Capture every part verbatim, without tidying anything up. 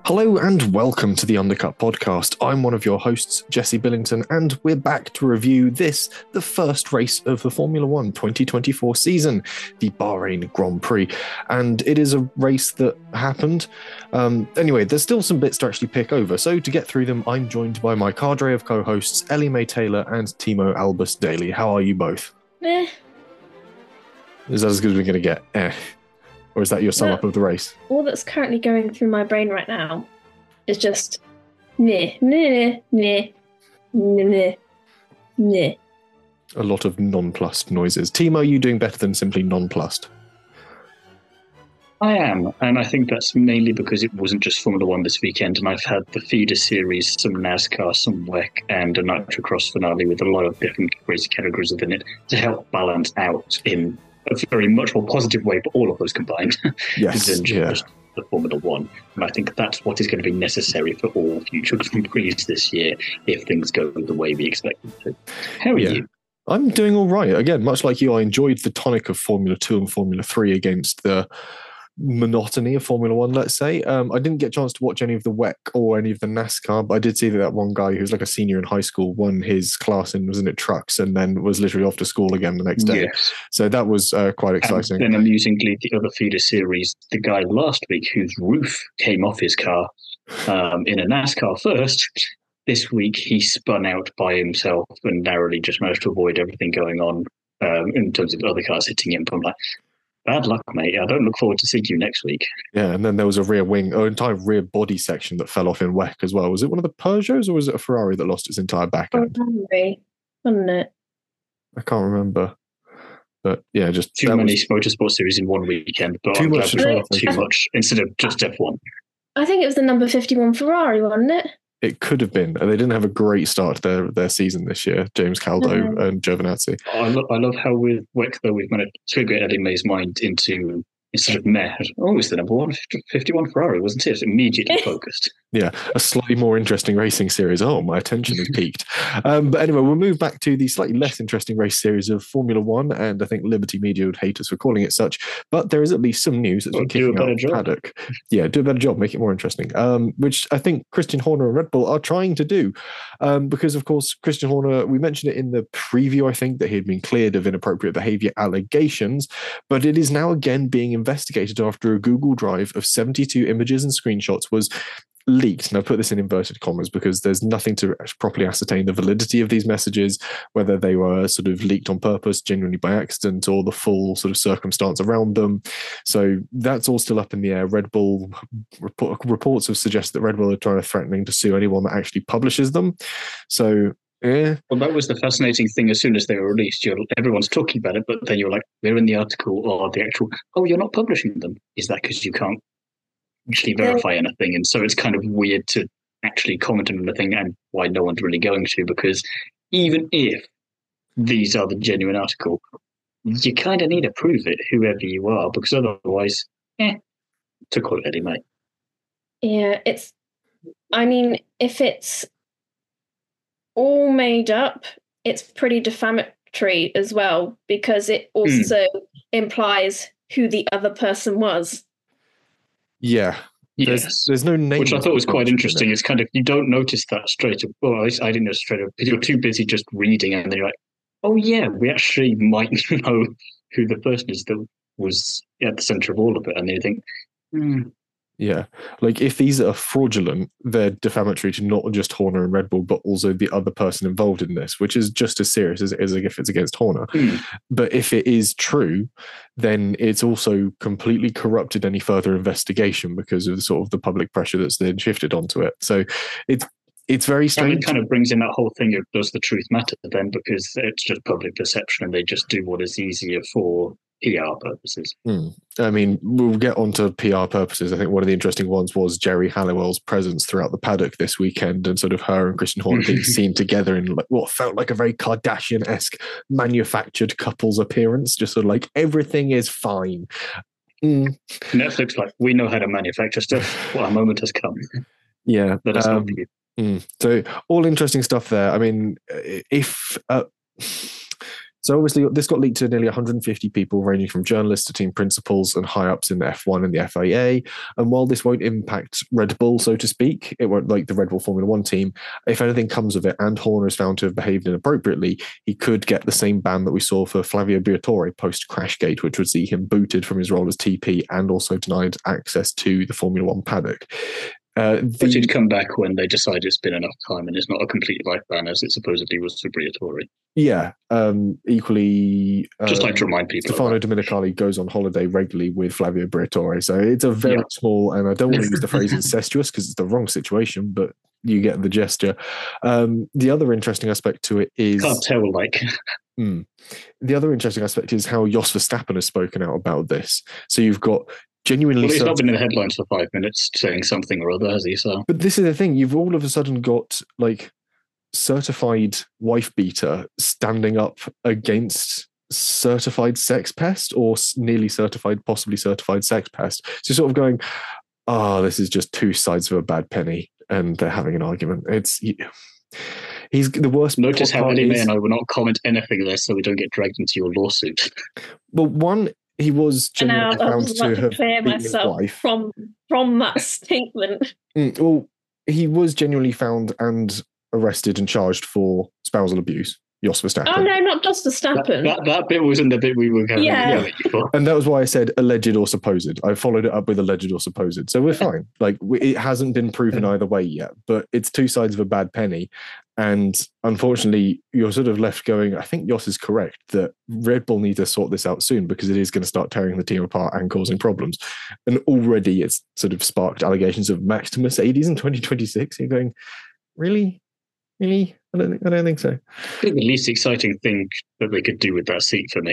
Hello and welcome to the Undercut Podcast. I'm one of your hosts, Jesse Billington, and we're back to review this, the first race of the Formula One twenty twenty-four season, the Bahrain Grand Prix. And it is a race that happened. Um, anyway, there's still some bits to actually pick over. So to get through them, I'm joined by my cadre of co-hosts, Ellie Mae Taylor and Timo Albus Daly. How are you both? Eh. Is that as good as we're going to get? Eh. Or is that your sum No. up of the race? All that's currently going through my brain right now is just neh, neh, neh, neh, neh, neh. A lot of nonplussed noises. Timo, are you doing better than simply nonplussed? I am, and I think that's mainly because it wasn't just Formula One this weekend, and I've had the feeder series, some NASCAR, some W E C, and a Nitrocross finale with a lot of different race categories within it to help balance out in a very much more positive way, but all of those combined Yes, than yeah. just the Formula One. And I think that's what is going to be necessary for all future Grand Prix this year if things go the way we expect them to. How are Yeah. you? I'm doing all right. Again, much like you, I enjoyed the tonic of Formula Two and Formula Three against the monotony of Formula One, let's say. Um, I didn't get a chance to watch any of the W E C or any of the NASCAR, but I did see that, that one guy who's like a senior in high school won his class and was in it trucks and then was literally off to school again the next day. Yes. So that was uh, quite exciting. And then amusingly, the other feeder series, the guy last week whose roof came off his car um, in a NASCAR first, this week he spun out by himself and narrowly just managed to avoid everything going on um, in terms of other cars hitting him. I'm like, bad luck, mate. I don't look forward to seeing you next week. Yeah, and then there was a rear wing, or entire rear body section that fell off in W E C as well. Was it one of the Peugeots or was it a Ferrari that lost its entire back I'm end? hungry, wasn't it? I can't remember. But yeah, just Too that many was- motorsport series in one weekend, but Too I'm much glad to we try got to too think of. much instead of just F one. I think it was the number fifty-one Ferrari, wasn't it? It could have been. And they didn't have a great start to their, their season this year, James Caldo No. and Giovinazzi. I, lo- I love how with W E C, though, we've managed to get Eddie May's mind into instead of meh. Oh, it's the number one fifty-one Ferrari, wasn't it? It's immediately focused. Yeah, a slightly more interesting racing series. Oh, my attention has peaked. Um, but anyway, we'll move back to the slightly less interesting race series of Formula One, and I think Liberty Media would hate us for calling it such. But there is at least some news that's Well, been do a kicking better out job. paddock. Yeah, do a better job, make it more interesting. Um, which I think Christian Horner and Red Bull are trying to do, um, because of course Christian Horner, we mentioned it in the preview, I think, that he had been cleared of inappropriate behaviour allegations, but it is now again being investigated after a Google Drive of seventy-two images and screenshots was leaked. And I put this in inverted commas because there's nothing to properly ascertain the validity of these messages, whether they were sort of leaked on purpose, genuinely by accident, or the full sort of circumstance around them. So that's all still up in the air. Red Bull report, reports have suggested that Red Bull are trying to threatening to sue anyone that actually publishes them. So yeah. Well, that was the fascinating thing. As soon as they were released, you're, everyone's talking about it, but then you're like, they're in the article or the actual, oh, you're not publishing them. Is that because you can't actually verify anything? And so it's kind of weird to actually comment on anything, and why no one's really going to, because even if these are the genuine article, you kind of need to prove it, whoever you are, because otherwise, eh, to quote Eddie May. Yeah, it's. I mean, if it's all made up, it's pretty defamatory as well, because it also implies who the other person was. Yeah. There's, Yes. there's no name. Which I thought was quite in interesting. it. It's kind of, you don't notice that straight away. Well, at least I didn't know straight away, because you're too busy just reading, and then you're like, oh yeah, we actually might know who the person is that was at the center of all of it. And then you think, hmm. Yeah, like if these are fraudulent, they're defamatory to not just Horner and Red Bull, but also the other person involved in this, which is just as serious as it is if it's against Horner. Hmm. But if it is true, then it's also completely corrupted any further investigation because of the sort of the public pressure that's then shifted onto it. So it's it's very And strange. it kind of brings in that whole thing of, does the truth matter then? Because it's just public perception, and they just do what is easier for P R purposes. Hmm. I mean, we'll get onto P R purposes. I think one of the interesting ones was Jerry Halliwell's presence throughout the paddock this weekend, and sort of her and Christian Horner being seen together in like what felt like a very Kardashian-esque manufactured couples appearance. Just sort of like everything is fine. Mm. Netflix, like, we know how to manufacture stuff. Well, our moment has come. Yeah. Let us um, help you. Mm. So all interesting stuff there. I mean, if uh, So obviously this got leaked to nearly one hundred fifty people, ranging from journalists to team principals and high-ups in the F one and the F I A. And while this won't impact Red Bull, so to speak, it won't like the Red Bull Formula One team, if anything comes of it and Horner is found to have behaved inappropriately, he could get the same ban that we saw for Flavio Briatore post-Crashgate, which would see him booted from his role as T P and also denied access to the Formula One paddock. Uh, the, Which would come back when they decide it's been enough time and it's not a complete life ban as it supposedly was for Briatore. Yeah. Um, equally, just um, like to remind people. Stefano Domenicali goes on holiday regularly with Flavio Briatore, so it's a very yeah. small, and I don't want to use the phrase incestuous because it's the wrong situation, but you get the gesture. Um, the other interesting aspect to it is cartel-like. mm, the other interesting aspect is how Jos Verstappen has spoken out about this. So you've got. Genuinely well, he's certain- not been in the headlines for five minutes saying something or other, has he? So, but this is the thing: you've all of a sudden got like certified wife beater standing up against certified sex pest or nearly certified, possibly certified sex pest. So, sort of going, "Oh, this is just two sides of a bad penny," and they're having an argument. It's he's the worst. Notice how Eddie May and I will not comment anything there, so we don't get dragged into your lawsuit. Well, one. He was genuinely and I, found I was to to have clear beaten his myself wife. from from that statement. Mm, well, he was genuinely found and arrested and charged for spousal abuse. Jos Verstappen. Oh no, not just Verstappen. That, that, that bit wasn't the bit we were going yeah. to for. And that was why I said alleged or supposed. I followed it up with alleged or supposed. So we're fine. Like we, it hasn't been proven either way yet, but it's two sides of a bad penny. And unfortunately, you're sort of left going, I think Jos is correct that Red Bull need to sort this out soon because it is going to start tearing the team apart and causing problems. And already it's sort of sparked allegations of Max to Mercedes in twenty twenty-six. You're going, really? Really? I don't think, I don't think so. I think the least exciting thing that they could do with that seat for me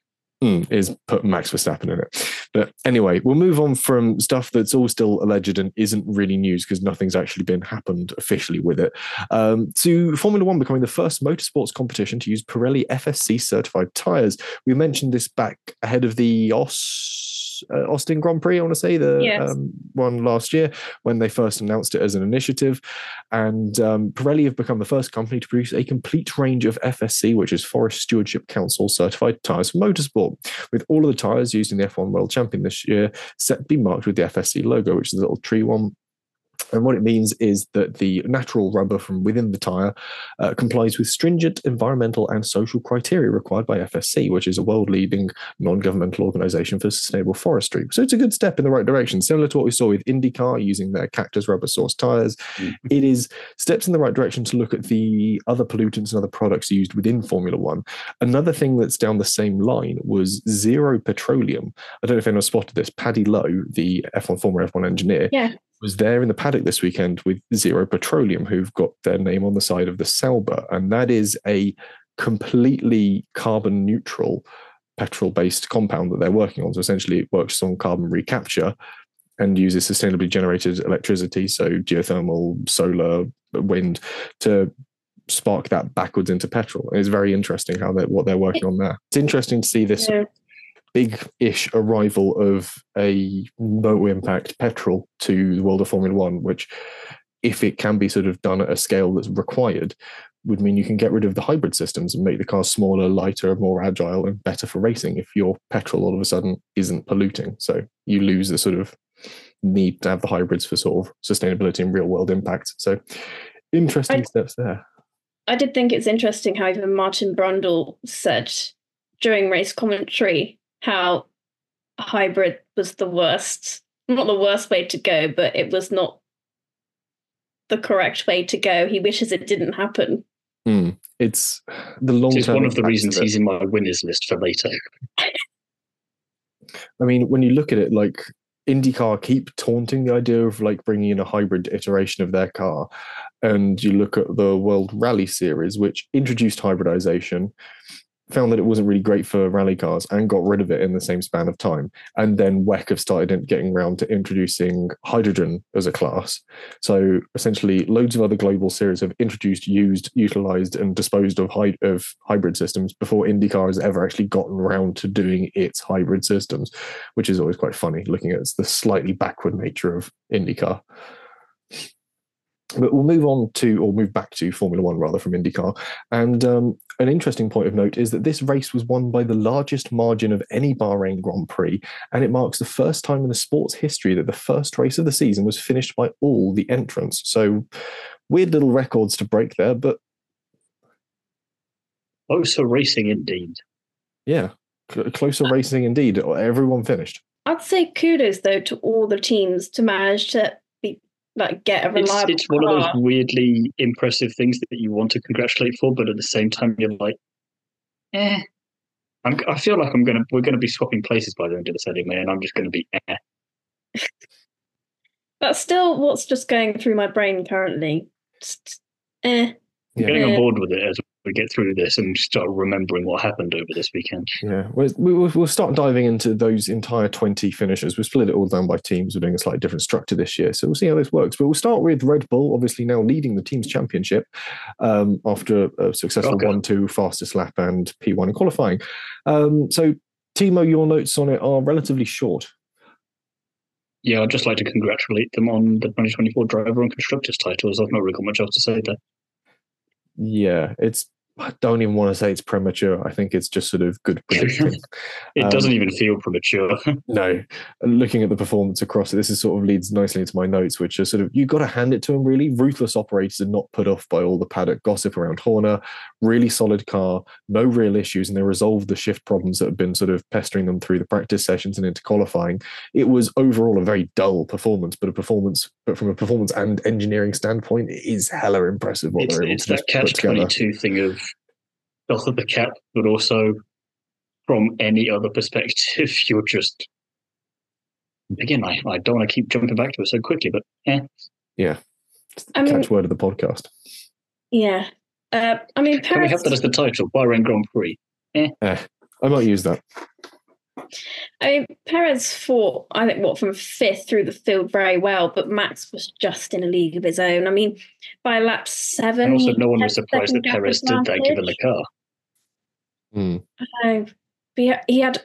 mm, is put Max Verstappen in it. But anyway, we'll move on from stuff that's all still alleged and isn't really news because nothing's actually been happened officially with it, um, to Formula One becoming the first motorsports competition to use Pirelli F S C certified tyres. We mentioned this back ahead of the O S. Uh, Austin Grand Prix, I want to say, the yes. um, one last year when they first announced it as an initiative. And um, Pirelli have become the first company to produce a complete range of F S C, which is Forest Stewardship Council certified tyres for motorsport, with all of the tyres used in the F one World Champion this year set to be marked with the F S C logo, which is a little tree one. And what it means is that the natural rubber from within the tyre uh, complies with stringent environmental and social criteria required by F S C, which is a world-leading non-governmental organisation for sustainable forestry. So it's a good step in the right direction, similar to what we saw with IndyCar using their cactus rubber source tyres. Mm-hmm. It is steps in the right direction to look at the other pollutants and other products used within Formula One. Another thing that's down the same line was Zero Petroleum. I don't know if anyone spotted this. Paddy Lowe, the F one former F one engineer, yeah. was there in the paddock this weekend with Zero Petroleum, who've got their name on the side of the Sauber. And that is a completely carbon neutral petrol-based compound that they're working on. So essentially it works on carbon recapture and uses sustainably generated electricity, so geothermal, solar, wind, to spark that backwards into petrol. It's very interesting how they what they're working on there. It's interesting to see this yeah. big-ish arrival of a no-impact petrol to the world of Formula One, which, if it can be sort of done at a scale that's required, would mean you can get rid of the hybrid systems and make the cars smaller, lighter, more agile, and better for racing if your petrol all of a sudden isn't polluting. So you lose the sort of need to have the hybrids for sort of sustainability and real-world impact. So interesting I, steps there. I did think it's interesting how even Martin Brundle said during race commentary how hybrid was the worst, not the worst way to go, but it was not the correct way to go. He wishes it didn't happen. Mm. It's the long term. It's one of the reasons of he's in my winners list for later. I mean, when you look at it, like IndyCar keep taunting the idea of like bringing in a hybrid iteration of their car, and you look at the World Rally Series, which introduced hybridization, found that it wasn't really great for rally cars and got rid of it in the same span of time. And then W E C have started getting around to introducing hydrogen as a class. So essentially loads of other global series have introduced, used, utilized and disposed of, hy- of hybrid systems before IndyCar has ever actually gotten around to doing its hybrid systems, which is always quite funny looking at the slightly backward nature of IndyCar. But we'll move on to, or move back to Formula One rather from IndyCar. And um, an interesting point of note is that this race was won by the largest margin of any Bahrain Grand Prix. And it marks the first time in the sport's history that the first race of the season was finished by all the entrants. So weird little records to break there, but. Closer racing indeed. Yeah, closer racing indeed. Everyone finished. I'd say kudos, though, to all the teams to manage to be like get a reliable It's, it's one car. of those weirdly impressive things that you want to congratulate for, but at the same time, you're like, eh. I'm, I feel like I'm gonna we're gonna be swapping places by the end of this anyway, and I'm just gonna be eh. That's still what's just going through my brain currently. Just, eh. Yeah. Getting Yeah. on board with it as we get through this and start remembering what happened over this weekend. Yeah, we'll, we'll, we'll start diving into those entire twenty finishers. We've split it all down by teams. We're doing a slightly different structure this year. So we'll see how this works. But we'll start with Red Bull, obviously now leading the team's championship um, after a successful Okay. one two fastest lap and P one in qualifying. Um, so, Timo, your notes on it are relatively short. Yeah, I'd just like to congratulate them on the twenty twenty-four driver and constructors titles. I've not really got much else to say there. Yeah, it's. I don't even want to say it's premature. I think it's just sort of good predicting. It Um, doesn't even feel premature. No, looking at the performance across it, this is sort of leads nicely into my notes, which are sort of, you've got to hand it to them really. Ruthless operators are not put off by all the paddock gossip around Horner. Really solid car, no real issues, and they resolved the shift problems that have been sort of pestering them through the practice sessions and into qualifying. It was overall a very dull performance, but a performance, but from a performance and engineering standpoint, it is hella impressive what it's they're able it's to that just catch put together. twenty-two thing of off of the cap, but also from any other perspective, you're just again. I, I don't want to keep jumping back to it so quickly, but eh. Yeah, I mean, catchword of the podcast. yeah. Uh, I mean, Can we Perez, have that as the title? Bahrain Grand Prix. Eh, I might use that. I mean, Perez fought, I think, what, from fifth through the field very well, but Max was just in a league of his own. I mean, by lap seven, And also, he no one had was surprised that second gap Perez did that given the advantage. car. Hmm. Uh, he, he had,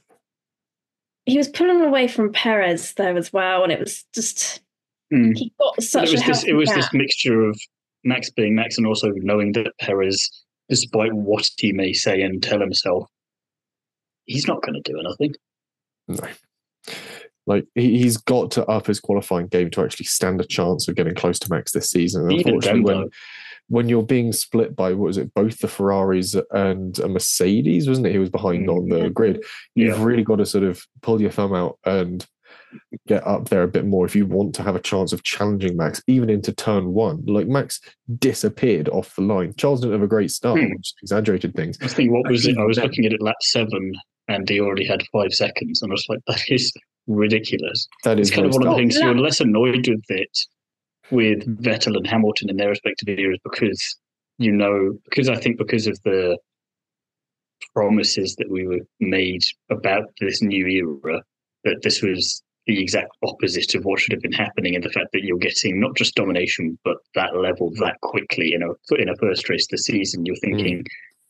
he was pulling away from Perez though as well, and it was just Mm. he got But such it was a this. healthy It was gap. this mixture of Max being Max and also knowing that Perez, despite what he may say and tell himself, he's not going to do anything. No. Like he, he's got to up his qualifying game to actually stand a chance of getting close to Max this season. And Even unfortunately, then, when though, when you're being split by what was it, both the Ferraris and a Mercedes, wasn't it? He was behind Mm. on the grid. You've Yeah. really got to sort of pull your thumb out and get up there a bit more if you want to have a chance of challenging Max, even into turn one. Like Max disappeared off the line. Charles didn't have a great start, Hmm. which exaggerated things. I was thinking, what was it? I was Even looking at it lap seven, and he already had five seconds, and I was like, that is ridiculous. That is It's kind of very one of the stark. things you're less annoyed with it with Vettel and Hamilton in their respective eras because you know, because I think because of the promises that we were made about this new era, that this was the exact opposite of what should have been happening, and the fact that you're getting not just domination, but that level that quickly in a in a first race this season. You're thinking,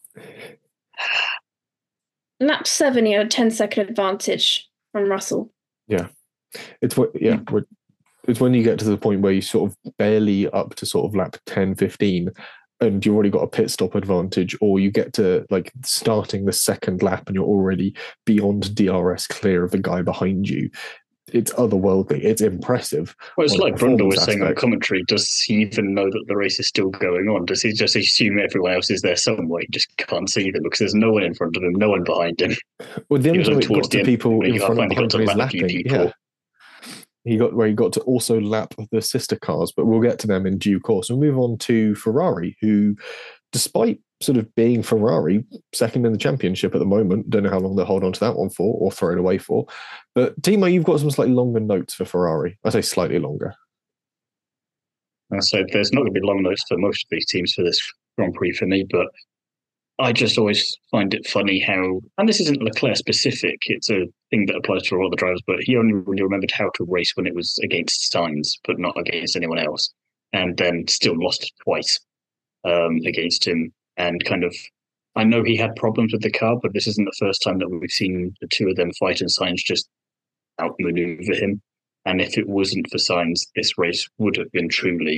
Lap seven, he had a ten second advantage from Russell. It's what, yeah, we're- it's when you get to the point where you sort of barely up to sort of lap ten, fifteen, and you've already got a pit stop advantage, or you get to like starting the second lap and you're already beyond D R S clear of the guy behind you. It's otherworldly. It's impressive. well, it's on a like Brundle was performance saying on aspect. commentary. Does he even know that the race is still going on? Does he just assume everyone else is there somewhere? He just can't see them because there's no one in front of him, no one behind him. Well, the It only was time like it towards got the to end people where in you front of finally got behind to him is lap a few lapping. people. Yeah. He got where he got to also lap the sister cars, but we'll get to them in due course. We'll move on to Ferrari, who, despite sort of being Ferrari, second in the championship at the moment, don't know how long they'll hold on to that one for or throw it away for. But Timo, you've got some slightly longer notes for Ferrari. I say slightly longer. And so there's not going to be long notes for most of these teams for this Grand Prix for me, but I just always find it funny how, and this isn't Leclerc specific, it's a thing that applies to all the drivers, but he only really remembered how to race when it was against Sainz, but not against anyone else, and then still lost twice um, against him. And kind of, I know he had problems with the car, but this isn't the first time that we've seen the two of them fight and Sainz just outmaneuver him. And if it wasn't for Sainz, this race would have been truly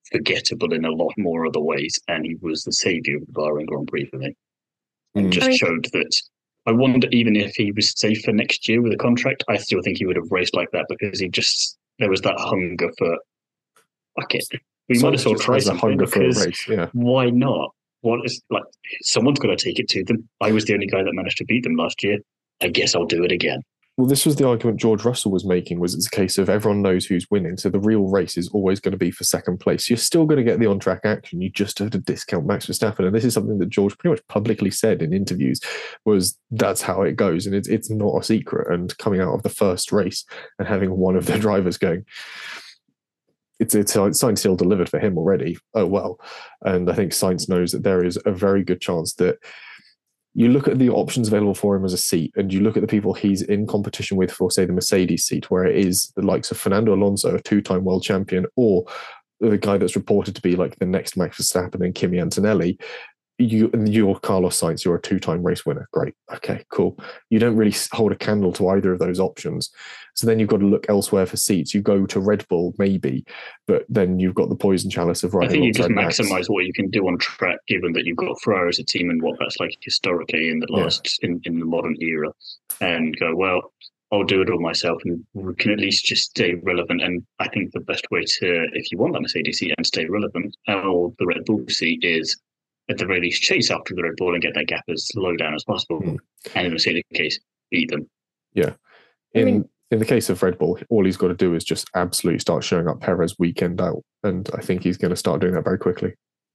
forgettable in a lot more other ways, and he was the saviour of the Bahrain Grand Prix for me. And Mm. just I mean- showed that. I wonder, even if he was safe for next year with a contract, I still think he would have raced like that because he just there was that hunger for. Fuck it, we might Sainz as well just try has a something hunger for a because race. Yeah. why not? What is like someone's got to take it to them. I was the only guy that managed to beat them last year. I guess I'll do it again. Well, this was the argument George Russell was making, was it's a case of everyone knows who's winning, so the real race is always going to be for second place. You're still going to get the on-track action. You just have to discount Max Verstappen. And this is something that George pretty much publicly said in interviews, was that's how it goes. And it's, it's not a secret. And coming out of the first race and having one of the drivers going, it's, it's Sainz still delivered for him already. Oh, well. And I think Sainz knows that there is a very good chance that you look at the options available for him as a seat, and you look at the people he's in competition with for, say, the Mercedes seat, where it is the likes of Fernando Alonso, a two-time world champion, or the guy that's reported to be like the next Max Verstappen and Kimi Antonelli. You, you're Carlos Sainz, you're a two-time race winner. Great. Okay, cool. You don't really hold a candle to either of those options. So then you've got to look elsewhere for seats. You go to Red Bull, maybe, but then you've got the poison chalice of riding I think you just alongside Max. maximise what you can do on track, given that you've got Ferrari as a team and what that's like historically in the last yeah. in, in the modern era, and go, well, I'll do it all myself, and we can at least just stay relevant. And I think the best way to, if you want that Mercedes seat and stay relevant, or the Red Bull seat, is at the very least chase after the Red Bull and get that gap as low down as possible. Mm. And in the Mercedes case, beat them. Yeah. In, I mean, in the case of Red Bull, all he's got to do is just absolutely start showing up Perez weekend out. And I think he's going to start doing that very quickly.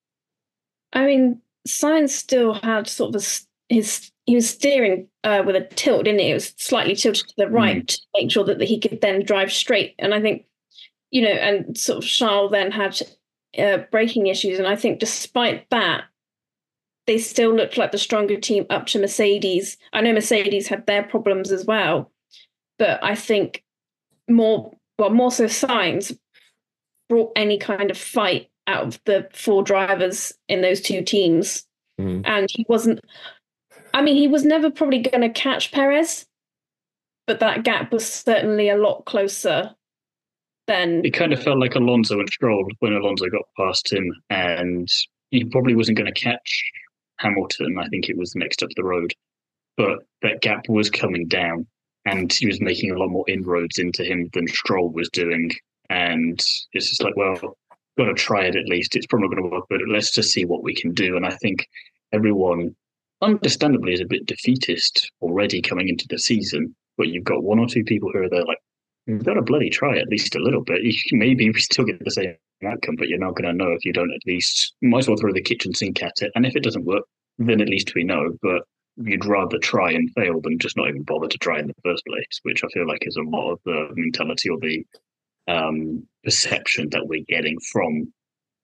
I mean, Sainz still had sort of a, his, he was steering uh, with a tilt, didn't he? It was slightly tilted to the right mm. to make sure that he could then drive straight. And I think, you know, and sort of Charles then had uh, braking issues. And I think despite that, they still looked like the stronger team up to Mercedes. I know Mercedes had their problems as well, but I think more, well, more so Sainz brought any kind of fight out of the four drivers in those two teams. Mm. And he wasn't, I mean, he was never probably going to catch Perez, but that gap was certainly a lot closer than... It kind of felt like Alonso and Stroll when Alonso got past him, and he probably wasn't going to catch Hamilton. I think it was next up the road, but that gap was coming down, and he was making a lot more inroads into him than Stroll was doing. And it's just like, well, got to try it at least. It's probably not going to work, but let's just see what we can do. And I think everyone, understandably, is a bit defeatist already coming into the season. But you've got one or two people who are there like, you've got to bloody try at least a little bit. You, maybe we still get the same outcome, but you're not going to know if you don't at least. You might as well throw the kitchen sink at it, and if it doesn't work, then at least we know. But you'd rather try and fail than just not even bother to try in the first place, which I feel like is a lot of the mentality or the um, perception that we're getting from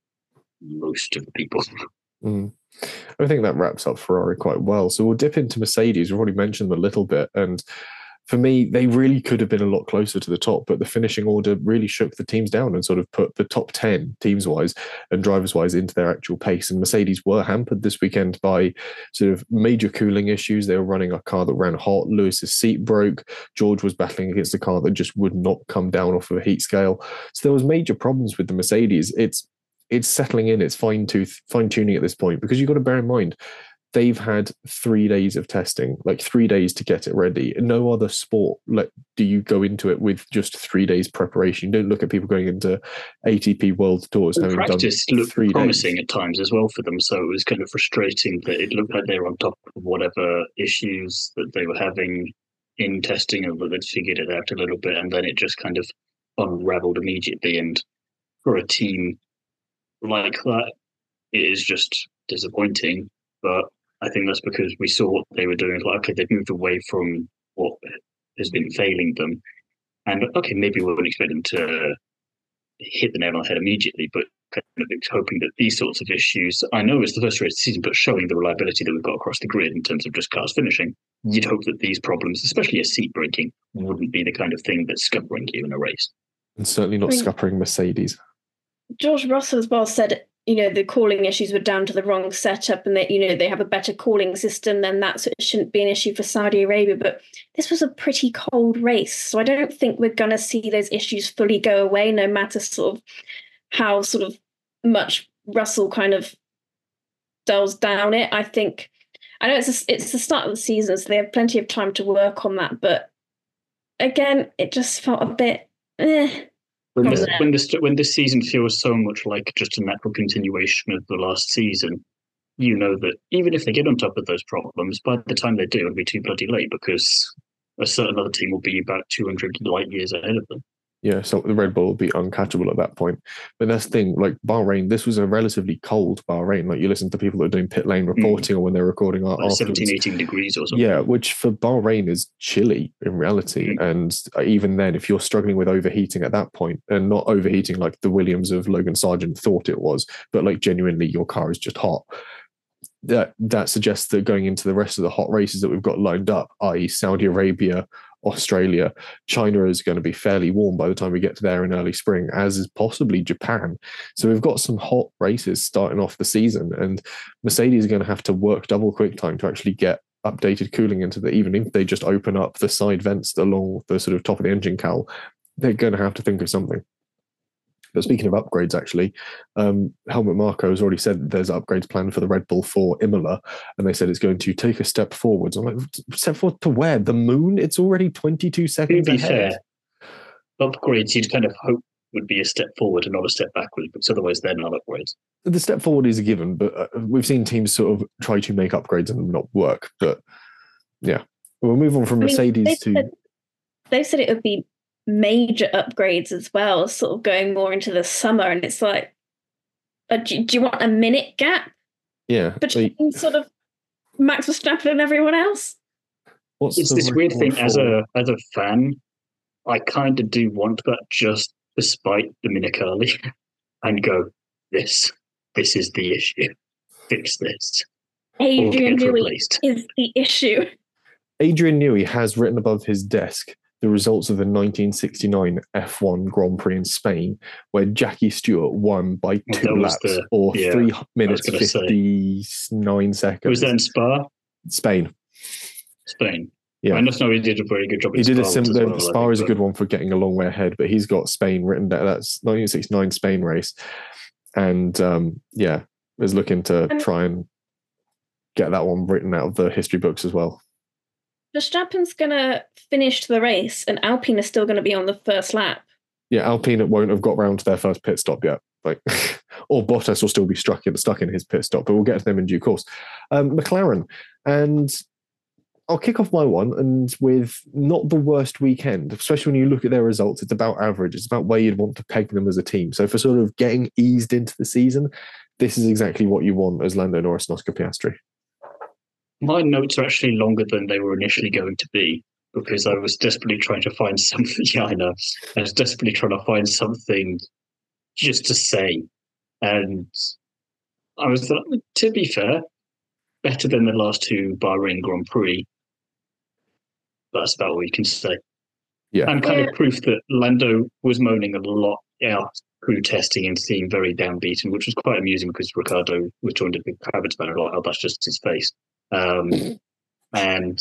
most of the people. Mm. I think that wraps up Ferrari quite well. So we'll dip into Mercedes. We've already mentioned them a little bit, and for me, they really could have been a lot closer to the top, but the finishing order really shook the teams down and sort of put the top ten teams-wise and drivers-wise into their actual pace. And Mercedes were hampered this weekend by sort of major cooling issues. They were running a car that ran hot. Lewis's seat broke. George was battling against a car that just would not come down off of a heat scale. So there was major problems with the Mercedes. It's it's settling in. It's fine-tooth, fine-tuning at this point, because you've got to bear in mind, they've had three days of testing, like three days to get it ready. No other sport, like, do you go into it with just three days preparation? You don't look at people going into A T P World Tours the having practice done looked three promising days. at times as well for them. So it was kind of frustrating that it looked like they were on top of whatever issues that they were having in testing, and that they'd figured it out a little bit, and then it just kind of unraveled immediately. And for a team like that, it is just disappointing. But I think that's because we saw what they were doing. Like, okay, they've moved away from what has been failing them. And, okay, maybe we wouldn't expect them to hit the nail on the head immediately, but kind of hoping that these sorts of issues, I know it's the first race of the season, but showing the reliability that we've got across the grid in terms of just cars finishing, you'd hope that these problems, especially a seat breaking, wouldn't be the kind of thing that's scuppering you in a race. And certainly not I mean, scuppering Mercedes. George Russell as well said, you know, the calling issues were down to the wrong setup, and that, you know, they have a better calling system than that, so it shouldn't be an issue for Saudi Arabia. But this was a pretty cold race, so I don't think we're going to see those issues fully go away, no matter sort of how sort of much Russell kind of dulls down it. I think, I know it's a, it's the start of the season, so they have plenty of time to work on that. But again, it just felt a bit eh. When this, when this when this season feels so much like just a natural continuation of the last season, you know that even if they get on top of those problems, by the time they do, it'll be too bloody late because a certain other team will be about two hundred light years ahead of them. Yeah, so the Red Bull will be uncatchable at that point. But that's the thing, like Bahrain, this was a relatively cold Bahrain. Like you listen to people that are doing pit lane reporting mm. or when they're recording art like seventeen, eighteen degrees or something. Yeah, which for Bahrain is chilly in reality. Mm. And even then, if you're struggling with overheating at that point, and not overheating like the Williams of Logan Sargent thought it was, but like genuinely your car is just hot. That that suggests that going into the rest of the hot races that we've got lined up, that is. Saudi Arabia, Australia, China is going to be fairly warm by the time we get to there in early spring, as is possibly Japan. So we've got some hot races starting off the season, and Mercedes are going to have to work double quick time to actually get updated cooling into the, even if they just open up the side vents along the sort of top of the engine cowl, they're going to have to think of something. But speaking of upgrades, actually, um, Helmut Marko has already said that there's upgrades planned for the Red Bull for Imola, and they said it's going to take a step forwards. I'm like, step forward to where? The moon? It's already twenty-two seconds to be ahead. Fair, upgrades you'd kind of hope would be a step forward and not a step backwards, because otherwise they're not upgrades. The step forward is a given, but uh, we've seen teams sort of try to make upgrades and not work. But yeah, we'll move on from I mean, Mercedes they to... Said, they said it would be major upgrades as well, sort of going more into the summer, and it's like, uh, do, do you want a minute gap? Yeah, between they, sort of Max Verstappen and everyone else. What's it's this weird thing for? as a as a fan, I kind of do want that just despite the Minicali, and go, this this is the issue, fix this. Adrian Newey is the issue. Adrian Newey has written above his desk the results of the nineteen sixty-nine F one Grand Prix in Spain, where Jackie Stewart won by two well, laps the, or yeah, three minutes fifty-nine say. seconds. Was that in Spa? Spain. Spain. Yeah, I just know he did a very good job. He did Spa a similar. Well, Spa think, is a good one for getting a long way ahead, but he's got Spain written down. That's nineteen sixty-nine Spain race, and um, yeah, is looking to um, try and get that one written out of the history books as well. Verstappen's going to finish the race, and Alpine is still going to be on the first lap. Yeah, Alpine won't have got round to their first pit stop yet. Like, or Bottas will still be stuck in, stuck in his pit stop, but we'll get to them in due course. Um, McLaren, and I'll kick off my one, and with not the worst weekend, especially when you look at their results, it's about average. It's about where you'd want to peg them as a team. So for sort of getting eased into the season, this is exactly what you want as Lando Norris and Oscar Piastri. My notes are actually longer than they were initially going to be, because I was desperately trying to find something. Yeah, I know. I was desperately trying to find something just to say. And I was like, to be fair, better than the last two Bahrain Grand Prix. That's about all you can say. Yeah. And kind yeah. of proof that Lando was moaning a lot out through testing and seemed very downbeaten, which was quite amusing because Ricardo was joined at the habits about a lot. Oh, that's just his face. Um, and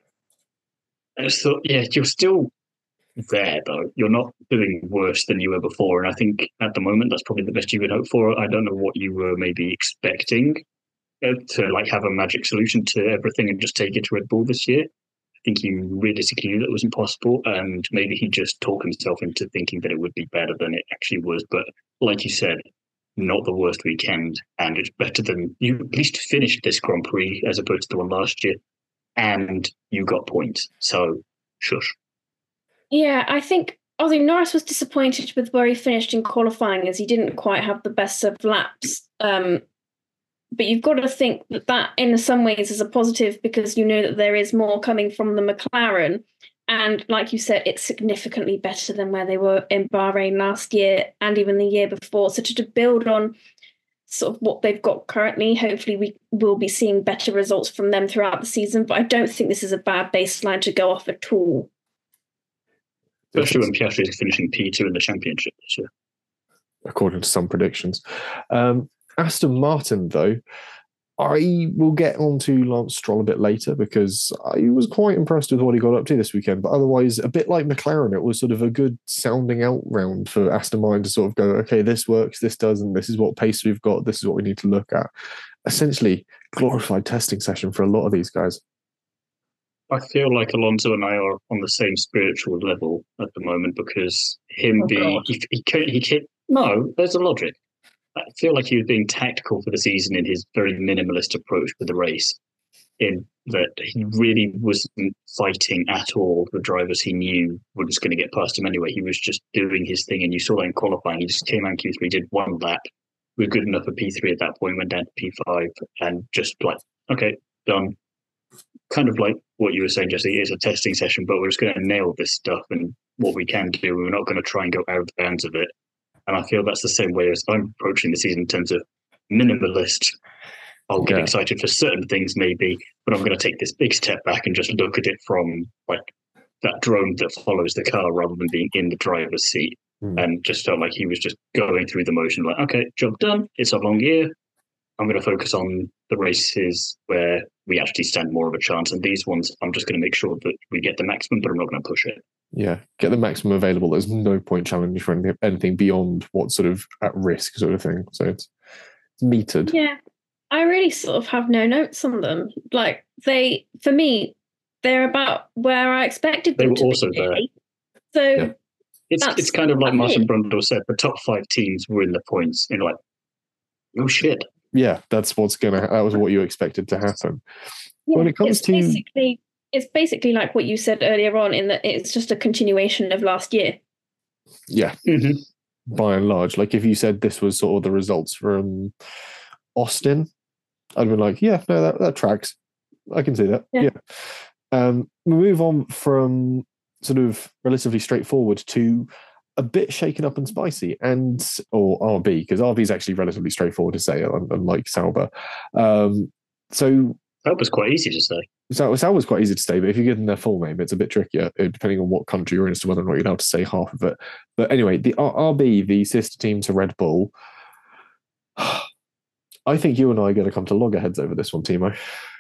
I just thought, yeah, you're still there, though. You're not doing worse than you were before. And I think at the moment, that's probably the best you could hope for. I don't know what you were maybe expecting uh, to like have a magic solution to everything and just take it to Red Bull this year. I think he realistically knew that wasn't possible. And maybe he just talked himself into thinking that it would be better than it actually was. But like you said, not the worst weekend, and it's better than you at least finished this Grand Prix as opposed to the one last year, and you got points. So, shush. Yeah, I think Ozzy Norris was disappointed with where he finished in qualifying, as he didn't quite have the best of laps. Um, but you've got to think that that, in some ways, is a positive because you know that there is more coming from the McLaren. And like you said, it's significantly better than where they were in Bahrain last year and even the year before. So to, to build on sort of what they've got currently, hopefully we will be seeing better results from them throughout the season. But I don't think this is a bad baseline to go off at all. Especially when Piastri is finishing P two in the championship this year. According to some predictions. Um, Aston Martin, though, I will get on to Lance Stroll a bit later because I was quite impressed with what he got up to this weekend. But otherwise, a bit like McLaren, it was sort of a good sounding out round for Aston Martin to sort of go, okay, this works, this doesn't, this is what pace we've got, this is what we need to look at. Essentially, glorified testing session for a lot of these guys. I feel like Alonso and I are on the same spiritual level at the moment because him Oh, being, God. he, he, can't, he can't, no, there's a logic. I feel like he was being tactical for the season in his very minimalist approach to the race, in that he really wasn't fighting at all the drivers he knew were just going to get past him anyway. He was just doing his thing, and you saw that in qualifying. He just came out in Q three, did one lap. We were good enough for P three at that point, went down to P five, and just like, okay, done. Kind of like what you were saying, Jesse, it's a testing session, but we're just going to nail this stuff and what we can do. We're not going to try and go out of the bounds of it. And I feel that's the same way as I'm approaching the season in terms of minimalist. I'll get Yeah. excited for certain things maybe, but I'm going to take this big step back and just look at it from like that drone that follows the car rather than being in the driver's seat. Mm. And just felt like he was just going through the motion like, okay, job done. It's a long year. I'm going to focus on the races where we actually stand more of a chance. And these ones, I'm just going to make sure that we get the maximum, but I'm not going to push it. Yeah, get the maximum available. There's no point challenging for anything, anything beyond what's sort of at risk sort of thing. So it's, it's metered. Yeah, I really sort of have no notes on them. Like they, for me, they're about where I expected They them were to also be. there. So Yeah. It's That's- it's kind of like that's Martin it. Brundle said, the top five teams were in the points. And you're like, oh shit. Yeah, that's what's gonna. That was what you expected to happen. yeah, When it comes it's to- basically it's basically like what you said earlier on, in that it's just a continuation of last year. Yeah, Mm-hmm. by and large. Like if you said this was sort of the results from Austin, I'd be like, yeah, no, that, that tracks. I can see that. Yeah. Yeah. Um, we move on from sort of relatively straightforward to a bit shaken up and spicy, and or R B, because R B is actually relatively straightforward to say, un- unlike Sauber. Um, so That was quite easy to say. So Sauber was quite easy to say, but if you give them their full name, it's a bit trickier, uh, depending on what country you're in as to whether or not you're allowed to say half of it. But anyway, the R- RB, the sister team to Red Bull, I think you and I are going to come to loggerheads over this one, Timo.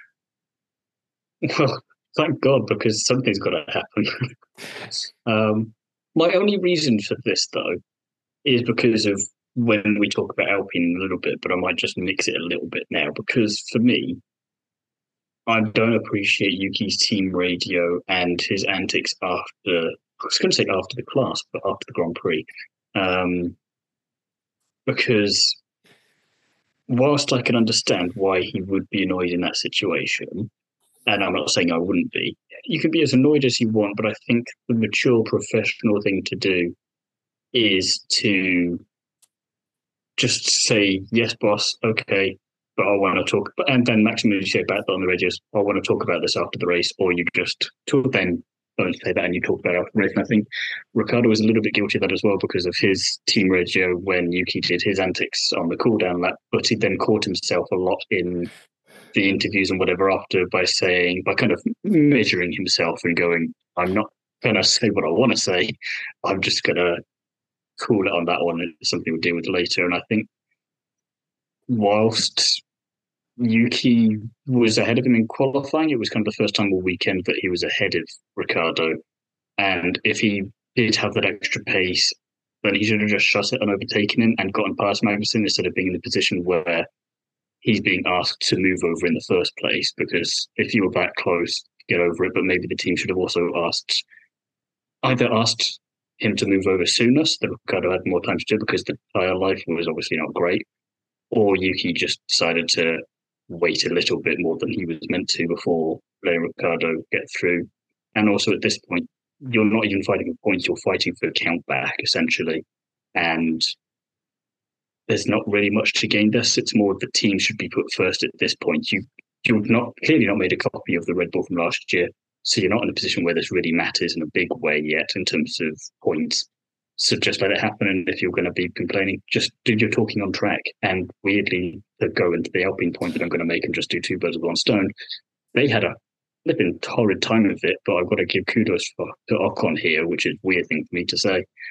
Well, thank God, because something's got to happen. um, my only reason for this, though, is because of when we talk about Alpine a little bit, but I might just mix it a little bit now, because for me, I don't appreciate Yuki's team radio and his antics after, I was going to say after the class, but after the Grand Prix. Um, because whilst I can understand why he would be annoyed in that situation, and I'm not saying I wouldn't be, you can be as annoyed as you want, but I think the mature professional thing to do is to just say, yes, boss, okay, but I want to talk, and then maximally say back on the radios, I want to talk about this after the race, or you just talk, then don't say that and you talk about it after the race. And I think Ricciardo was a little bit guilty of that as well because of his team radio when Yuki did his antics on the cool down lap, but he then caught himself a lot in the interviews and whatever after by saying, by kind of measuring himself and going, I'm not going to say what I want to say, I'm just going to cool it on that one. It's something we'll deal with later. And I think whilst Yuki was ahead of him in qualifying, it was kind of the first time all weekend that he was ahead of Ricciardo. And if he did have that extra pace, then he should have just shut it and overtaken him and gotten past Magnussen instead of being in a position where he's being asked to move over in the first place. Because if you were that close, get over it. But maybe the team should have also asked, either asked him to move over sooner so that Ricciardo had more time to do it because the tyre life was obviously not great, or Yuki just decided to wait a little bit more than he was meant to before letting Ricciardo get through. And also at this point, you're not even fighting for points, you're fighting for count back, essentially. And there's not really much to gain this. It's more the team should be put first at this point. You, you've not clearly not made a copy of the Red Bull from last year, so you're not in a position where this really matters in a big way yet in terms of points. So just let it happen. And if you're going to be complaining, just do your talking on track. And weirdly, to go into the Alpine point that I'm going to make and just do two birds with one stone, they had a flipping torrid time of it, but I've got to give kudos for, to Ocon here, which is a weird thing for me to say.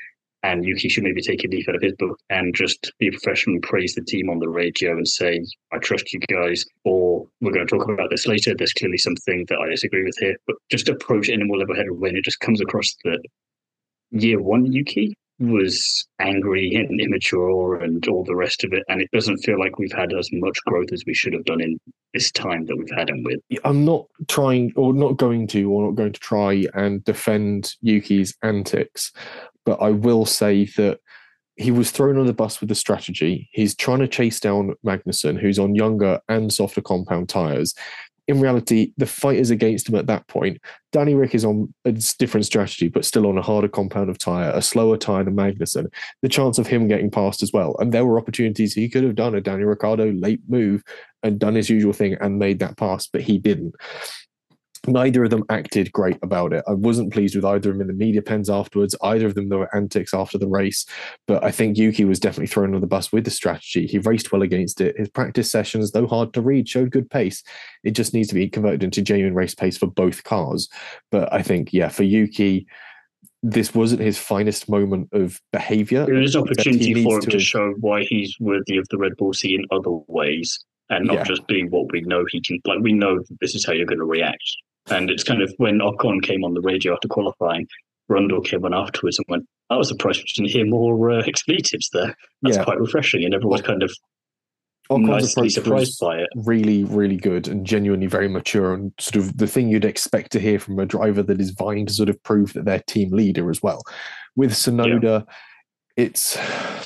And Yuki should maybe take a leaf out of his book and just be professional and praise the team on the radio and say, I trust you guys, or we're going to talk about this later. There's clearly something that I disagree with here, but just approach it in a more level-headed way. And it just comes across that year one Yuki was angry and immature and all the rest of it. And it doesn't feel like we've had as much growth as we should have done in this time that we've had him with. I'm not trying or not going to or not going to try and defend Yuki's antics, but I will say that he was thrown on the bus with the strategy. He's trying to chase down Magnussen, who's on younger and softer compound tyres. In reality, the fight is against him at that point. Danny Rick is on a different strategy, but still on a harder compound of tyre, a slower tyre than Magnussen. The chance of him getting past as well. And there were opportunities he could have done a Daniel Ricciardo late move and done his usual thing and made that pass, but he didn't. Neither of them acted great about it. I wasn't pleased with either of them in the media pens afterwards. Either of them, there were antics after the race. But I think Yuki was definitely thrown on the bus with the strategy. He raced well against it. His practice sessions, though hard to read, showed good pace. It just needs to be converted into genuine race pace for both cars. But I think, yeah, for Yuki, this wasn't his finest moment of behaviour. There is opportunity for him to, to show why he's worthy of the Red Bull seat in other ways and not yeah. just being what we know he can. Like, we know that this is how you're going to react. And it's kind of when Ocon came on the radio after qualifying, Brundle came on afterwards and went, I was surprised we didn't hear more uh, expletives there. That's yeah. quite refreshing. And everyone was kind of Ocon's nicely surprised by it. Really, really good and genuinely very mature and sort of the thing you'd expect to hear from a driver that is vying to sort of prove that they're team leader as well. With Tsunoda, yeah. it's...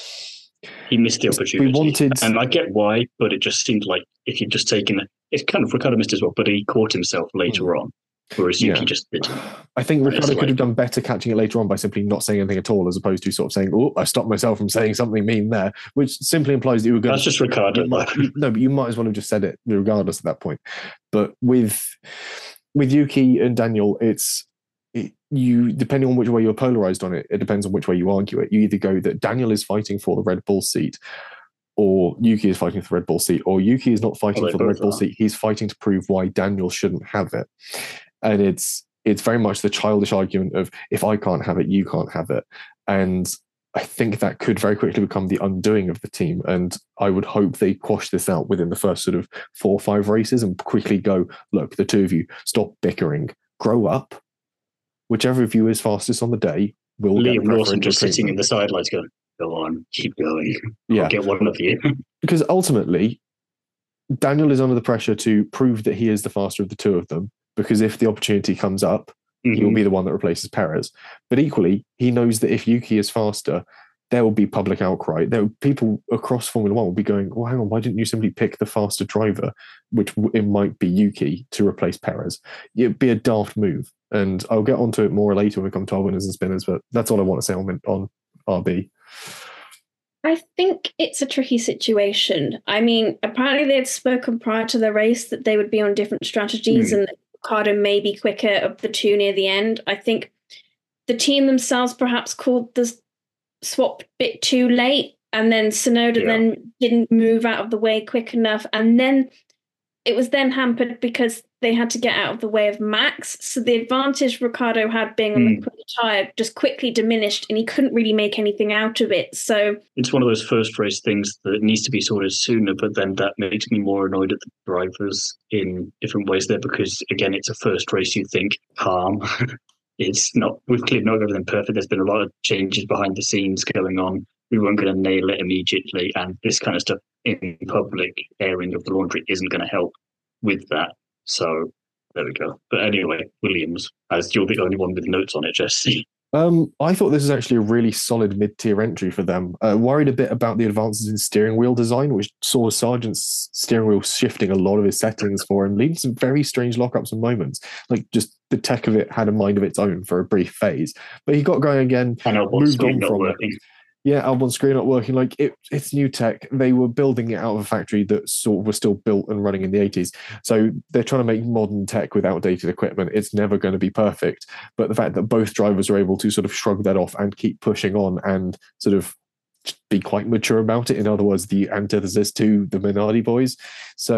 He missed the opportunity. We wanted... And I get why, but it just seemed like if you'd just taken... It's kind of Ricciardo missed as well, but he caught himself later mm. on, whereas Yuki yeah. just did. I think Ricciardo could have done better catching it later on by simply not saying anything at all, as opposed to sort of saying, oh, I stopped myself from saying something mean there, which simply implies that you were going That's to... That's just Ricciardo. You might, you, no, but you might as well have just said it regardless at that point. But with with Yuki and Daniel, it's... It, you depending on which way you're polarized on it, it depends on which way you argue it. You either go that Daniel is fighting for the Red Bull seat, or Yuki is fighting for the Red Bull seat, or Yuki is not fighting oh, for the Red Bull seat. He's fighting to prove why Daniel shouldn't have it. And it's it's very much the childish argument of if I can't have it, you can't have it. And I think that could very quickly become the undoing of the team. And I would hope they quash this out within the first sort of four or five races and quickly go, look, the two of you, stop bickering, grow up. Whichever of you is fastest on the day will Liam get Lawson just sitting in the sidelines going, go on, keep going. Yeah. I'll get one of you. Because ultimately, Daniel is under the pressure to prove that he is the faster of the two of them, because if the opportunity comes up, mm-hmm. he will be the one that replaces Perez. But equally, he knows that if Yuki is faster, there will be public outcry. There will, people across Formula One will be going, well, hang on, why didn't you simply pick the faster driver, which it might be Yuki, to replace Perez? It'd be a daft move. And I'll get onto it more later when we come to our winners and spinners, but that's all I want to say on, on R B. I think it's a tricky situation. I mean, apparently they'd spoken prior to the race that they would be on different strategies mm. and Ricciardo may be quicker of the two near the end. I think the team themselves perhaps called the swap bit too late, and then Tsunoda yeah. then didn't move out of the way quick enough, and then it was then hampered because they had to get out of the way of Max. So the advantage Ricciardo had being on mm. the quick tyre just quickly diminished, and he couldn't really make anything out of it. So it's one of those first race things that needs to be sorted sooner, but then that makes me more annoyed at the drivers in different ways there, because again, it's a first race. You think calm. It's not, we've clearly not got everything perfect. There's been a lot of changes behind the scenes going on. We weren't going to nail it immediately. And this kind of stuff in public airing of the laundry isn't going to help with that. So there we go. But anyway, Williams, as you're the only one with notes on it, Jesse. Um, I thought this was actually a really solid mid-tier entry for them. Uh, worried a bit about the advances in steering wheel design, which saw Sargent's steering wheel shifting a lot of his settings for him, leading to some very strange lockups and moments. Like, just the tech of it had a mind of its own for a brief phase. But he got going again, and moved on from working. it. Yeah, Albon screen not working. Like it, it's new tech. They were building it out of a factory that sort of was still built and running in the eighties. So they're trying to make modern tech with outdated equipment. It's never going to be perfect. But the fact that both drivers are able to sort of shrug that off and keep pushing on and sort of be quite mature about it. In other words, the antithesis to the Minardi boys. So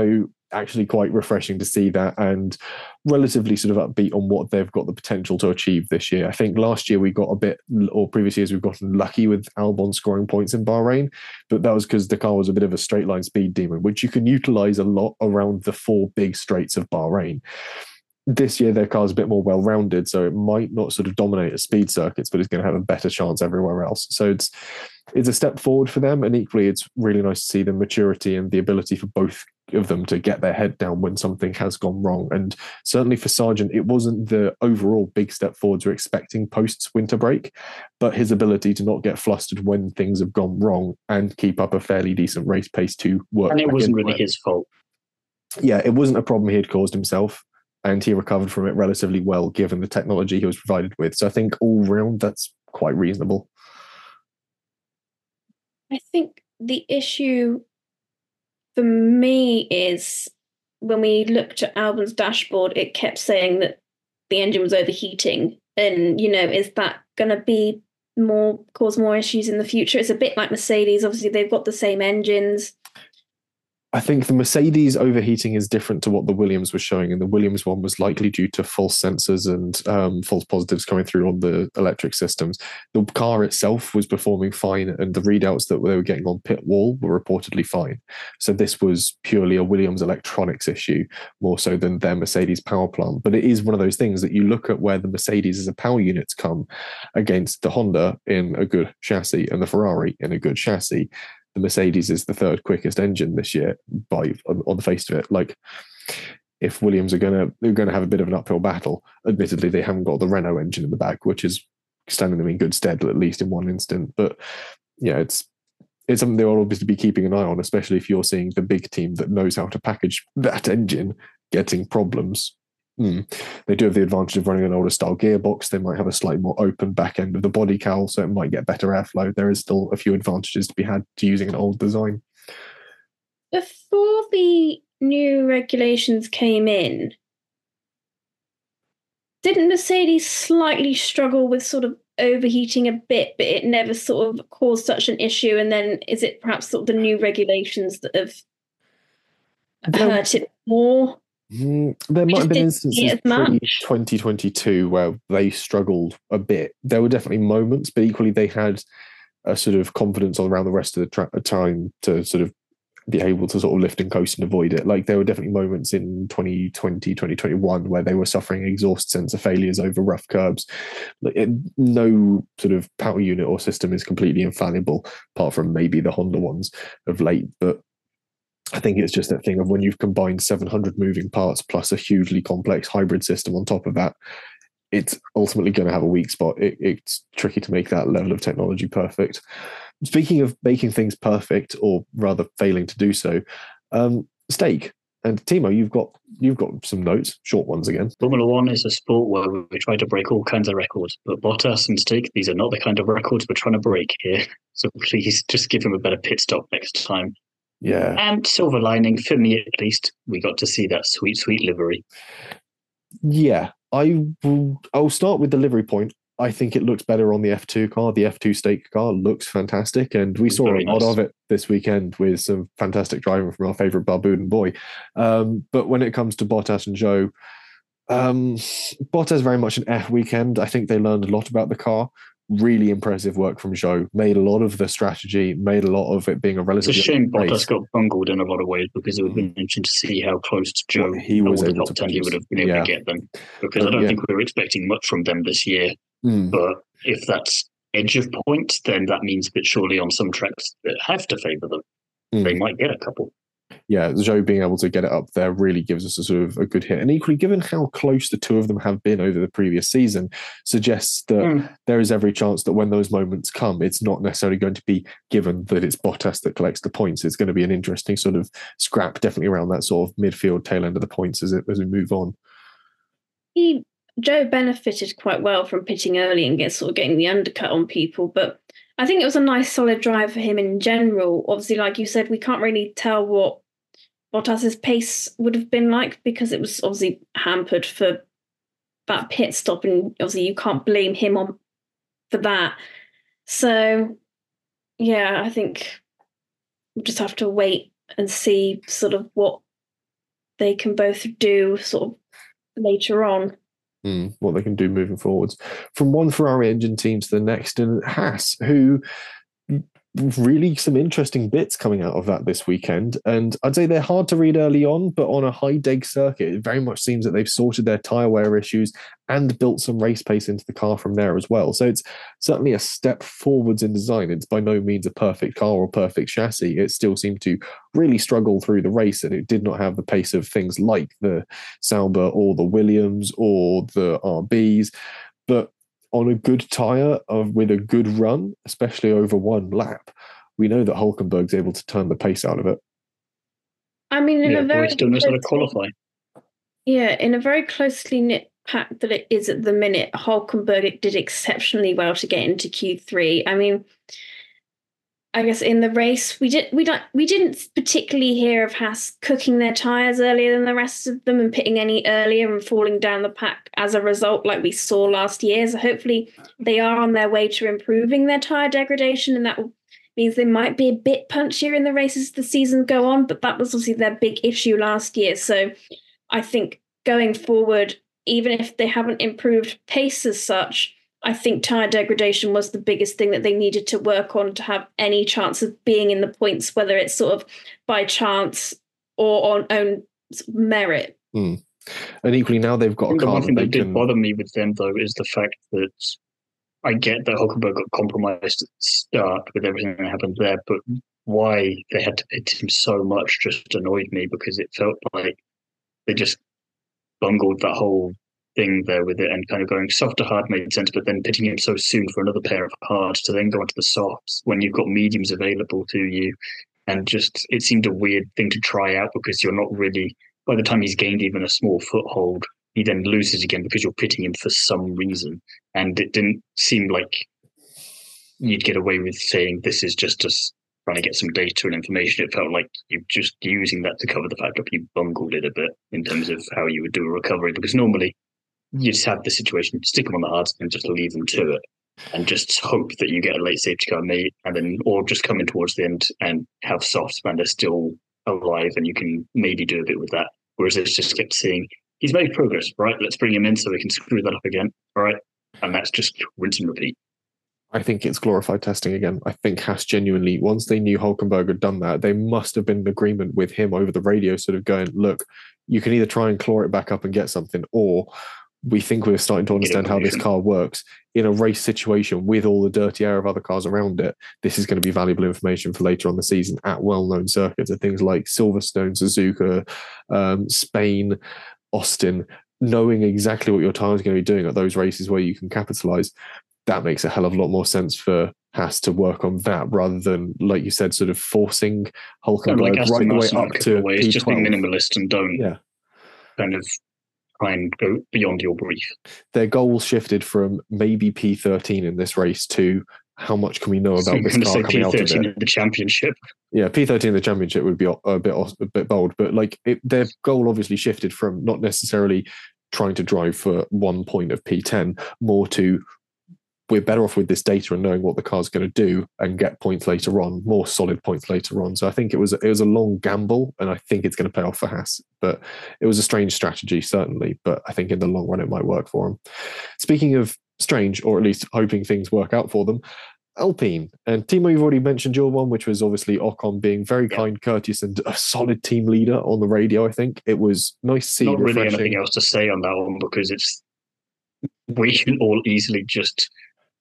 actually quite refreshing to see that, and relatively sort of upbeat on what they've got the potential to achieve this year. I think last year we got a bit, or previous years we've gotten lucky with Albon scoring points in Bahrain, but that was because the car was a bit of a straight line speed demon, which you can utilize a lot around the four big straights of Bahrain. This year their car's a bit more well-rounded, so it might not sort of dominate at speed circuits, but it's going to have a better chance everywhere else. So it's it's a step forward for them, and equally it's really nice to see the maturity and the ability for both of them to get their head down when something has gone wrong. And certainly for Sargent, it wasn't the overall big step forwards we're expecting post winter break, but his ability to not get flustered when things have gone wrong and keep up a fairly decent race pace to work. And it wasn't really his fault. Yeah, it wasn't a problem he had caused himself, and he recovered from it relatively well given the technology he was provided with. So I think all round that's quite reasonable. I think the issue for me is when we looked at Albon's dashboard, it kept saying that the engine was overheating. And, you know, is that going to be more, cause more issues in the future? It's a bit like Mercedes. Obviously, they've got the same engines. I think the Mercedes overheating is different to what the Williams was showing, and the Williams one was likely due to false sensors and um, false positives coming through on the electric systems. The car itself was performing fine, and the readouts that they were getting on pit wall were reportedly fine. So this was purely a Williams electronics issue, more so than their Mercedes power plant. But it is one of those things that you look at where the Mercedes as a power units come against the Honda in a good chassis and the Ferrari in a good chassis. The Mercedes is the third quickest engine this year by on, on the face of it. Like, if Williams are gonna they're gonna have a bit of an uphill battle, admittedly they haven't got the Renault engine in the back, which is standing them in good stead at least in one instant. But yeah, it's it's something they'll obviously be keeping an eye on, especially if you're seeing the big team that knows how to package that engine getting problems. Mm. They do have the advantage of running an older style gearbox. They might have a slightly more open back end of the body cowl, so it might get better airflow. There is still a few advantages to be had to using an old design. Before the new regulations came in, didn't Mercedes slightly struggle with sort of overheating a bit, but it never sort of caused such an issue? And then is it perhaps sort of the new regulations that have hurt it more? Mm, there might have been instances pre twenty twenty-two where they struggled a bit. There were definitely moments, but equally they had a sort of confidence all around the rest of the tra- time to sort of be able to sort of lift and coast and avoid it. Like there were definitely moments in twenty twenty, twenty twenty-one where they were suffering exhaust sensor failures over rough curbs. Like it, no sort of power unit or system is completely infallible, apart from maybe the Honda ones of late. But I think it's just that thing of when you've combined seven hundred moving parts plus a hugely complex hybrid system on top of that, it's ultimately going to have a weak spot. It, it's tricky to make that level of technology perfect. Speaking of making things perfect, or rather failing to do so, um, Stake and Timo, you've got you've got some notes, short ones again. Formula One is a sport where we try to break all kinds of records, but Bottas and Stake, these are not the kind of records we're trying to break here. So please just give him a better pit stop next time. Yeah. And silver lining, for me at least, we got to see that sweet, sweet livery. Yeah, I will, I'll start with the livery point. I think it looks better on the F two car. The F two Stake car looks fantastic, and we saw Very a lot nice. of it this weekend with some fantastic driving from our favourite Barbudan boy. Um, but when it comes to Bottas and Zhou, um, Bottas very much an F weekend. I think they learned a lot about the car. Really impressive work from Zhou. Made a lot of the strategy, made a lot of it being a relatively. It's a shame Bottas got bungled in a lot of ways, because it would have been interesting to see how close to Zhou well, he was able the top to ten he would have been able yeah. to get them. Because but, I don't yeah. think we were expecting much from them this year. Mm. But if that's edge of point, then that means that surely on some tracks that have to favour them, mm. they might get a couple. Yeah, Zhou being able to get it up there really gives us a sort of a good hit. And equally, given how close the two of them have been over the previous season, suggests that mm. there is every chance that when those moments come, it's not necessarily going to be given that it's Bottas that collects the points. It's going to be an interesting sort of scrap, definitely around that sort of midfield tail end of the points as, it, as we move on. He, Zhou benefited quite well from pitting early and get, sort of getting the undercut on people, but I think it was a nice solid drive for him in general. Obviously, like you said, we can't really tell what Bottas's pace would have been like, because it was obviously hampered for that pit stop, and obviously you can't blame him on for that. So yeah, I think we'll just have to wait and see sort of what they can both do sort of later on. Mm, what they can do moving forwards. From one Ferrari engine team to the next, and Haas, who really some interesting bits coming out of that this weekend. And I'd say they're hard to read early on, but on a high deg circuit, it very much seems that they've sorted their tyre wear issues and built some race pace into the car from there as well. So it's certainly a step forwards in design. It's by no means a perfect car or perfect chassis. It still seemed to really struggle through the race, and it did not have the pace of things like the Sauber or the Williams or the R Bs. But on a good tyre of with a good run, especially over one lap, we know that Hulkenberg's able to turn the pace out of it. I mean, in yeah, a very still knows how to qualify. Yeah, in a very closely knit pack that it is at the minute, Hulkenberg did exceptionally well to get into Q three. I mean, I guess in the race we did we don't we didn't particularly hear of Haas cooking their tyres earlier than the rest of them and pitting any earlier and falling down the pack as a result, like we saw last year. So hopefully they are on their way to improving their tyre degradation, and that means they might be a bit punchier in the races as the season go on. But that was obviously their big issue last year. So I think going forward, even if they haven't improved pace as such, I think tyre degradation was the biggest thing that they needed to work on to have any chance of being in the points, whether it's sort of by chance or on own merit. Mm. And equally now they've got a the car one thing that, that did can... bother me with them, though, is the fact that I get that Hulkenberg got compromised at the start with everything that happened there, but why they had to pit him so much just annoyed me, because it felt like they just bungled that whole thing there with it, and kind of going soft to hard made sense, but then pitting him so soon for another pair of hards to then go onto the softs when you've got mediums available to you. And just, it seemed a weird thing to try out, because you're not really, by the time he's gained even a small foothold, he then loses again because you're pitting him for some reason. And it didn't seem like you'd get away with saying this is just us trying to get some data and information. It felt like you're just using that to cover the fact that you bungled it a bit in terms of how you would do a recovery, because normally you just have the situation, stick them on the hards and just leave them to it, and just hope that you get a late safety car made, and then or just come in towards the end and have softs when they're still alive, and you can maybe do a bit with that. Whereas it's just kept saying he's made progress, right? Let's bring him in so we can screw that up again, all right? And that's just rinse and repeat. I think it's glorified testing again. I think Haas genuinely, once they knew Hulkenberg had done that, they must have been in agreement with him over the radio, sort of going, look, you can either try and claw it back up and get something, or we think we're starting to understand how this car works in a race situation with all the dirty air of other cars around it. This is going to be valuable information for later on the season at well-known circuits, at things like Silverstone, Suzuka, um, Spain, Austin. Knowing exactly what your tire is going to be doing at those races where you can capitalize, that makes a hell of a lot more sense for Haas to work on that, rather than, like you said, sort of forcing Hulkenberg like right the way up to ways, P twelve. Just be minimalist and don't yeah. kind of try and go beyond your brief. Their goals shifted from maybe P thirteen in this race to how much can we know so about this car coming out of it? In the championship. Yeah, P thirteen in the championship would be a bit a bit bold, but like it, their goal obviously shifted from not necessarily trying to drive for one point of P ten, more to we're better off with this data and knowing what the car's going to do and get points later on, more solid points later on. So I think it was it was a long gamble, and I think it's going to pay off for Haas. But it was a strange strategy, certainly. But I think in the long run, it might work for them. Speaking of strange, or at least hoping things work out for them, Alpine. And Timo, you've already mentioned your one, which was obviously Ocon being very yeah. kind, courteous, and a solid team leader on the radio. I think it was nice to see. Not refreshing. really anything else to say on that one, because it's we can all easily just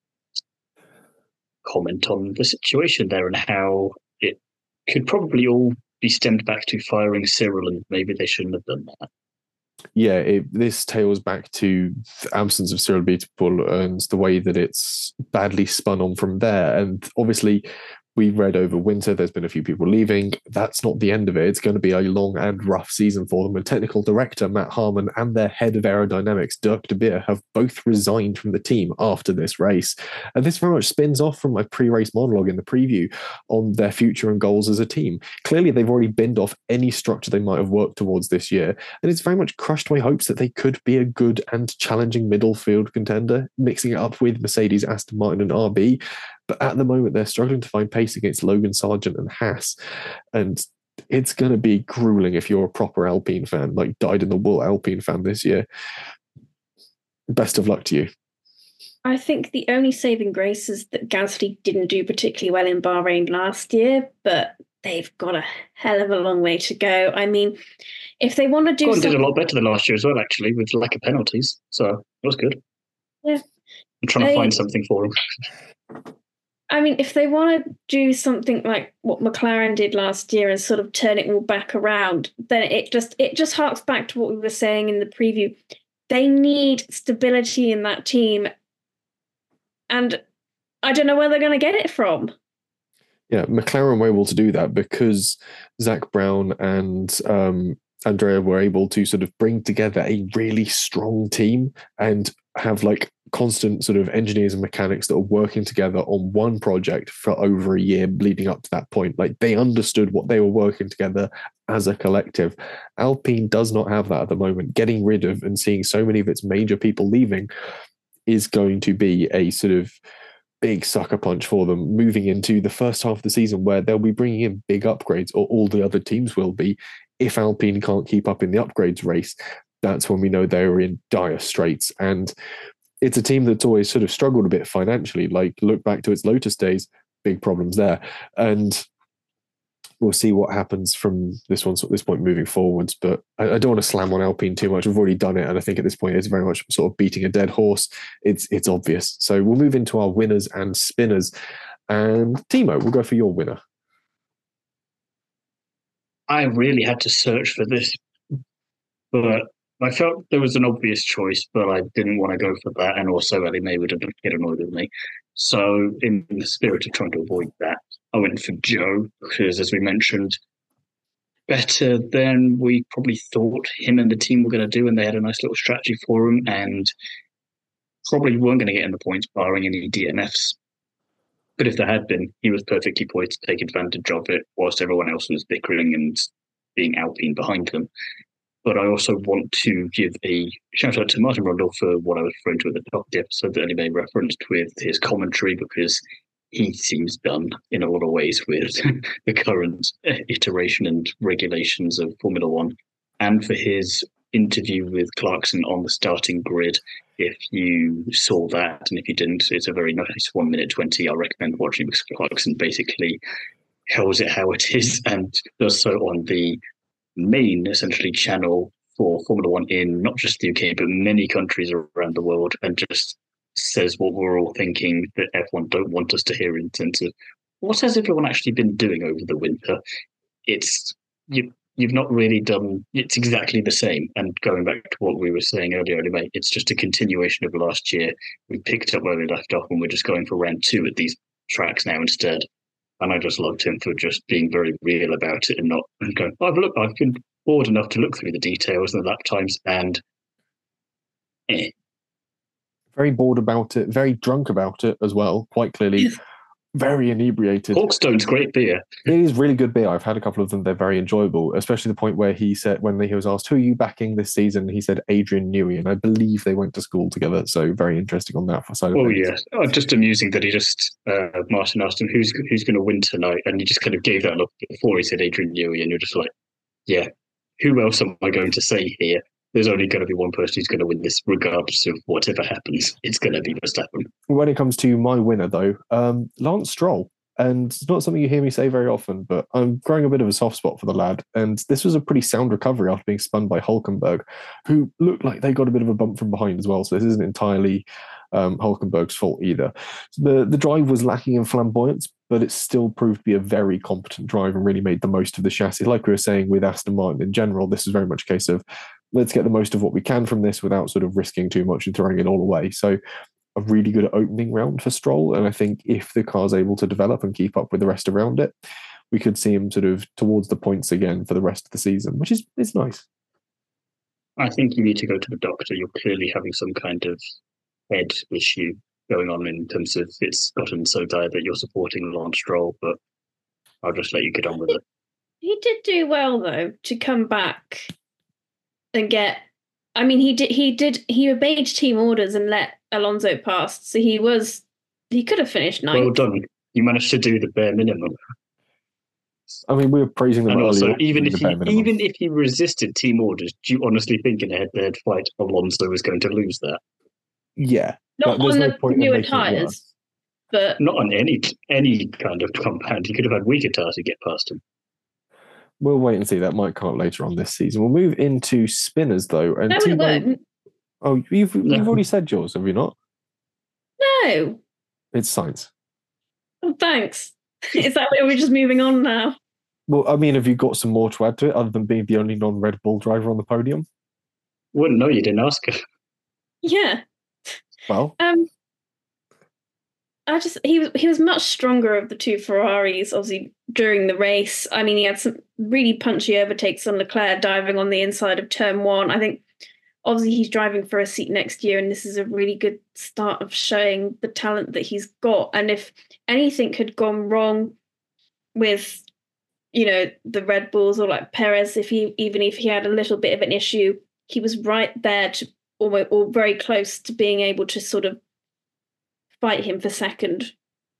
comment on the situation there and how it could probably all be stemmed back to firing Cyril, and maybe they shouldn't have done that. Yeah, it, this tails back to the absence of Cyril Abiteboul and the way that it's badly spun on from there. And obviously, we read over winter, there's been a few people leaving. That's not the end of it. It's going to be a long and rough season for them. And technical director Matt Harmon and their head of aerodynamics, Dirk de Beer, have both resigned from the team after this race. And this very much spins off from my pre-race monologue in the preview on their future and goals as a team. Clearly, they've already binned off any structure they might have worked towards this year. And it's very much crushed my hopes that they could be a good and challenging middle field contender, mixing it up with Mercedes, Aston Martin and R B. But at the moment, they're struggling to find pace against Logan Sargent and Haas. And it's going to be grueling if you're a proper Alpine fan, like dyed in the wool Alpine fan this year. Best of luck to you. I think the only saving grace is that Gasly didn't do particularly well in Bahrain last year, but they've got a hell of a long way to go. I mean, if they want to do Ocon something... did a lot better than last year as well, actually, with lack of penalties. So it was good. Yeah. I'm trying they... to find something for them. I mean, if they want to do something like what McLaren did last year and sort of turn it all back around, then it just it just harks back to what we were saying in the preview. They need stability in that team. And I don't know where they're going to get it from. Yeah, McLaren were able to do that because Zach Brown and um, Andrea were able to sort of bring together a really strong team and have like constant sort of engineers and mechanics that are working together on one project for over a year leading up to that point. Like they understood what they were working together as a collective. Alpine does not have that at the moment. Getting rid of and seeing so many of its major people leaving is going to be a sort of big sucker punch for them moving into the first half of the season where they'll be bringing in big upgrades, or all the other teams will be. If Alpine can't keep up in the upgrades race, that's when we know they're in dire straits. And it's a team that's always sort of struggled a bit financially. Like look back to its Lotus days, big problems there. And we'll see what happens from this one, this point moving forwards. But I, I don't want to slam on Alpine too much. We've already done it, and I think at this point it's very much sort of beating a dead horse. It's it's obvious. So we'll move into our winners and spinners. And Timo, we'll go for your winner. I really had to search for this, but I felt there was an obvious choice, but I didn't want to go for that. And also, Ellie May would have get annoyed with me. So, in the spirit of trying to avoid that, I went for Joe because, as we mentioned, better than we probably thought him and the team were going to do, and they had a nice little strategy for him, and probably weren't going to get in the points, barring any D N Fs. But if there had been, he was perfectly poised to take advantage of it, whilst everyone else was bickering and being Alpine behind them. But I also want to give a shout out to Martin Rundle for what I was referring to at the top of the episode that Ellie May referenced with his commentary, because he seems done in a lot of ways with the current iteration and regulations of Formula One, and for his interview with Clarkson on the starting grid. If you saw that, and if you didn't, it's a very nice one minute twenty. I recommend watching, because Clarkson basically tells it how it is and does so on the main, essentially, channel for Formula One in not just the U K, but many countries around the world, and just says what we're all thinking that F one don't want us to hear in terms of what has everyone actually been doing over the winter. It's you. You've not really done. It's exactly the same. And going back to what we were saying earlier, anyway, it's just a continuation of last year. We picked up where we left off, and we're just going for round two at these tracks now instead. And I just loved him for just being very real about it and not and going, I've looked, I've been bored enough to look through the details and the lap times, and eh. Very bored about it, very drunk about it as well, quite clearly. Very inebriated. Hawkstone's great beer. It is really good beer. I've had a couple of them. They're very enjoyable, especially the point where he said, when he was asked, who are you backing this season? He said Adrian Newey, and I believe they went to school together. So very interesting on that side of oh, things. Yeah. Oh, just amusing that he just, uh, Martin asked him, who's who's going to win tonight? And he just kind of gave that look before he said Adrian Newey, and you're just like, yeah, who else am I going to say here? There's only going to be one person who's going to win this, regardless of whatever happens. It's going to be Verstappen. When it comes to my winner, though, um, Lance Stroll. And it's not something you hear me say very often, but I'm growing a bit of a soft spot for the lad. And this was a pretty sound recovery after being spun by Hulkenberg, who looked like they got a bit of a bump from behind as well. So this isn't entirely um, Hulkenberg's fault either. The, the drive was lacking in flamboyance, but it still proved to be a very competent drive and really made the most of the chassis. Like we were saying with Aston Martin in general, this is very much a case of let's get the most of what we can from this without sort of risking too much and throwing it all away. So a really good opening round for Stroll. And I think if the car's able to develop and keep up with the rest around it, we could see him sort of towards the points again for the rest of the season, which is is nice. I think you need to go to the doctor. You're clearly having some kind of head issue going on in terms of it's gotten so dire that you're supporting Lance Stroll, but I'll just let you get on with it. He did do well, though, to come back and get... I mean, he did. He did. He obeyed team orders and let Alonso pass. So he was. He could have finished ninth. Well done. You managed to do the bare minimum. I mean, we were praising them And earlier. also, on even during if the he bare minimum. even if he resisted team orders, do you honestly think in a head-to-head fight Alonso was going to lose that? Yeah, Not but there's on no the point in newer making it tyres, worse. but Not on any any kind of compound. He could have had weaker tires to get past him. We'll wait and see. That might come up later on this season. We'll move into spinners though. And no, it Timo, won't. oh, you've No. you've already said yours, have you not? No. It's Sainz. Oh, thanks. Is that are we just moving on now? Well, I mean, have you got some more to add to it other than being the only non-Red Bull driver on the podium? Wouldn't know, you didn't ask her. Yeah. Well, Um I just he was he was much stronger of the two Ferraris, obviously, during the race. I mean, he had some really punchy overtakes on Leclerc diving on the inside of turn one. I think obviously he's driving for a seat next year, and this is a really good start of showing the talent that he's got. And if anything had gone wrong with, you know, the Red Bulls or like Perez, if he even if he had a little bit of an issue, he was right there to or, or very close to being able to sort of fight him for second.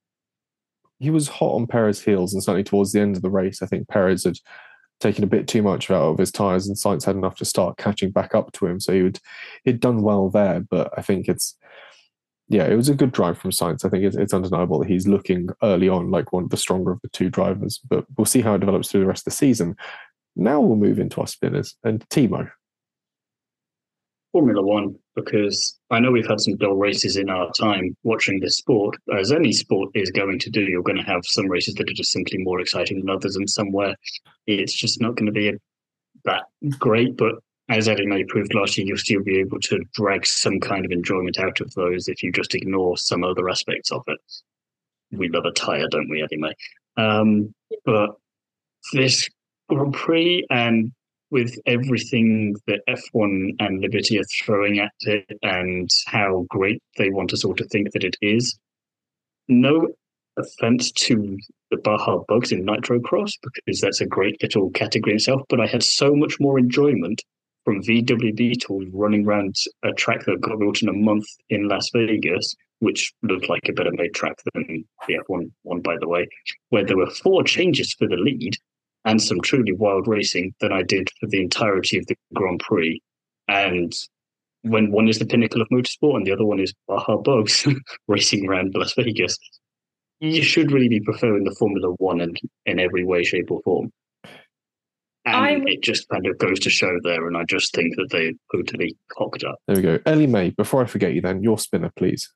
he was hot on Perez's heels, and certainly towards the end of the race, I think Perez had taken a bit too much out of his tyres, and Sainz had enough to start catching back up to him. So he would he'd done well there, but I think it's yeah, it was a good drive from Sainz. I think it's, it's undeniable that he's looking early on like one of the stronger of the two drivers, but we'll see how it develops through the rest of the season. Now we'll move into our spinners and Timo. Formula One, because I know we've had some dull races in our time watching this sport. As any sport is going to do, you're going to have some races that are just simply more exciting than others, and somewhere it's just not going to be that great. But as Eddie May proved last year, you'll still be able to drag some kind of enjoyment out of those if you just ignore some other aspects of it. We love a tyre, don't we, Eddie May? Um, but this Grand Prix, and with everything that F one and Liberty are throwing at it and how great they want us all to think that it is, no offense to the Baja Bugs in Nitro Cross, because that's a great little category itself, but I had so much more enjoyment from V W Beetles running around a track that got built in a month in Las Vegas, which looked like a better made track than the F one one, by the way, where there were four changes for the lead and some truly wild racing than I did for the entirety of the Grand Prix. And when one is the pinnacle of motorsport and the other one is Baja Bugs racing around Las Vegas, you should really be preferring the Formula One in, in every way, shape, or form. And I- it just kind of goes to show there, and I just think that they totally cocked up. There we go. Ellie May, before I forget you then, your spinner, please.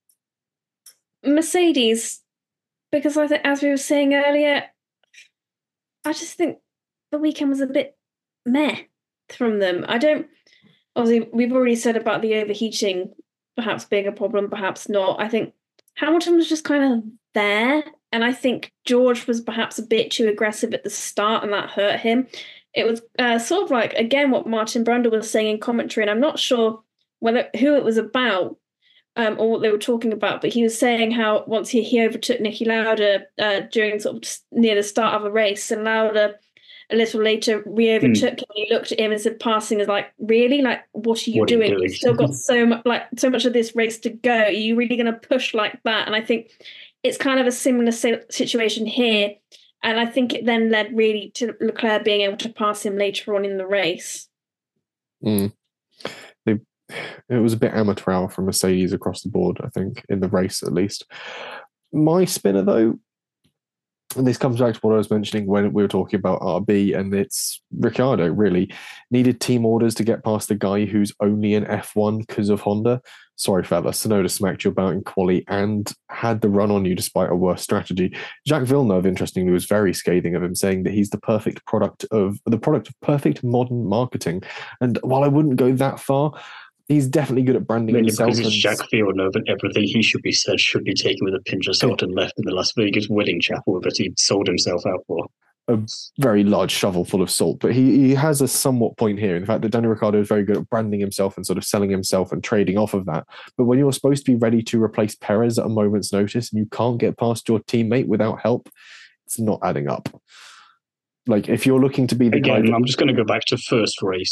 Mercedes, because I think, as we were saying earlier, I just think the weekend was a bit meh from them. I don't, obviously, we've already said about the overheating perhaps being a problem, perhaps not. I think Hamilton was just kind of there, and I think George was perhaps a bit too aggressive at the start, and that hurt him. It was uh, sort of like, again, what Martin Brundle was saying in commentary, and I'm not sure whether who it was about, Um, or what they were talking about, but he was saying how once he, he overtook Niki Lauda uh, during sort of near the start of a race, and Lauda a little later re-overtook mm. him. He looked at him and said, "Passing is like, really? Like, what are you what doing? Are you doing? You've still got so much, like so much of this race to go. Are you really going to push like that?" And I think it's kind of a similar situation here. And I think it then led really to Leclerc being able to pass him later on in the race. Mm. They. It was a bit amateur hour from Mercedes across the board, I think, in the race at least. My spinner, though, and this comes back to what I was mentioning when we were talking about R B, and it's Ricciardo, really. Needed team orders to get past the guy who's only in F one because of Honda. Sorry, fella, Tsunoda smacked you about in quali and had the run on you despite a worse strategy. Jacques Villeneuve, interestingly, was very scathing of him, saying that he's the perfect product of the product of perfect modern marketing. And while I wouldn't go that far, he's definitely good at branding Mainly himself. Because it's and... Jacques Villeneuve, and everything he should be said should be taken with a pinch of salt and left in the Las Vegas wedding chapel that he sold himself out for. A very large shovel full of salt. But he, he has a somewhat point here. In fact, that Daniel Ricciardo is very good at branding himself and sort of selling himself and trading off of that. But when you're supposed to be ready to replace Perez at a moment's notice and you can't get past your teammate without help, it's not adding up. Like, if you're looking to be the Again, guy... I'm just going to go back to first race.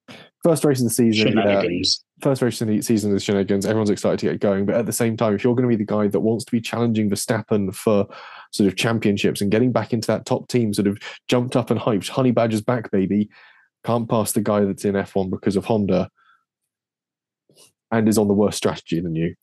First race of the season, Shenanigans. Yeah, first race of the season is shenanigans. Everyone's excited to get going, but at the same time, if you're going to be the guy that wants to be challenging Verstappen for sort of championships and getting back into that top team, sort of jumped up and hyped, Honey Badger's back, baby, can't pass the guy that's in F one because of Honda and is on the worst strategy than you.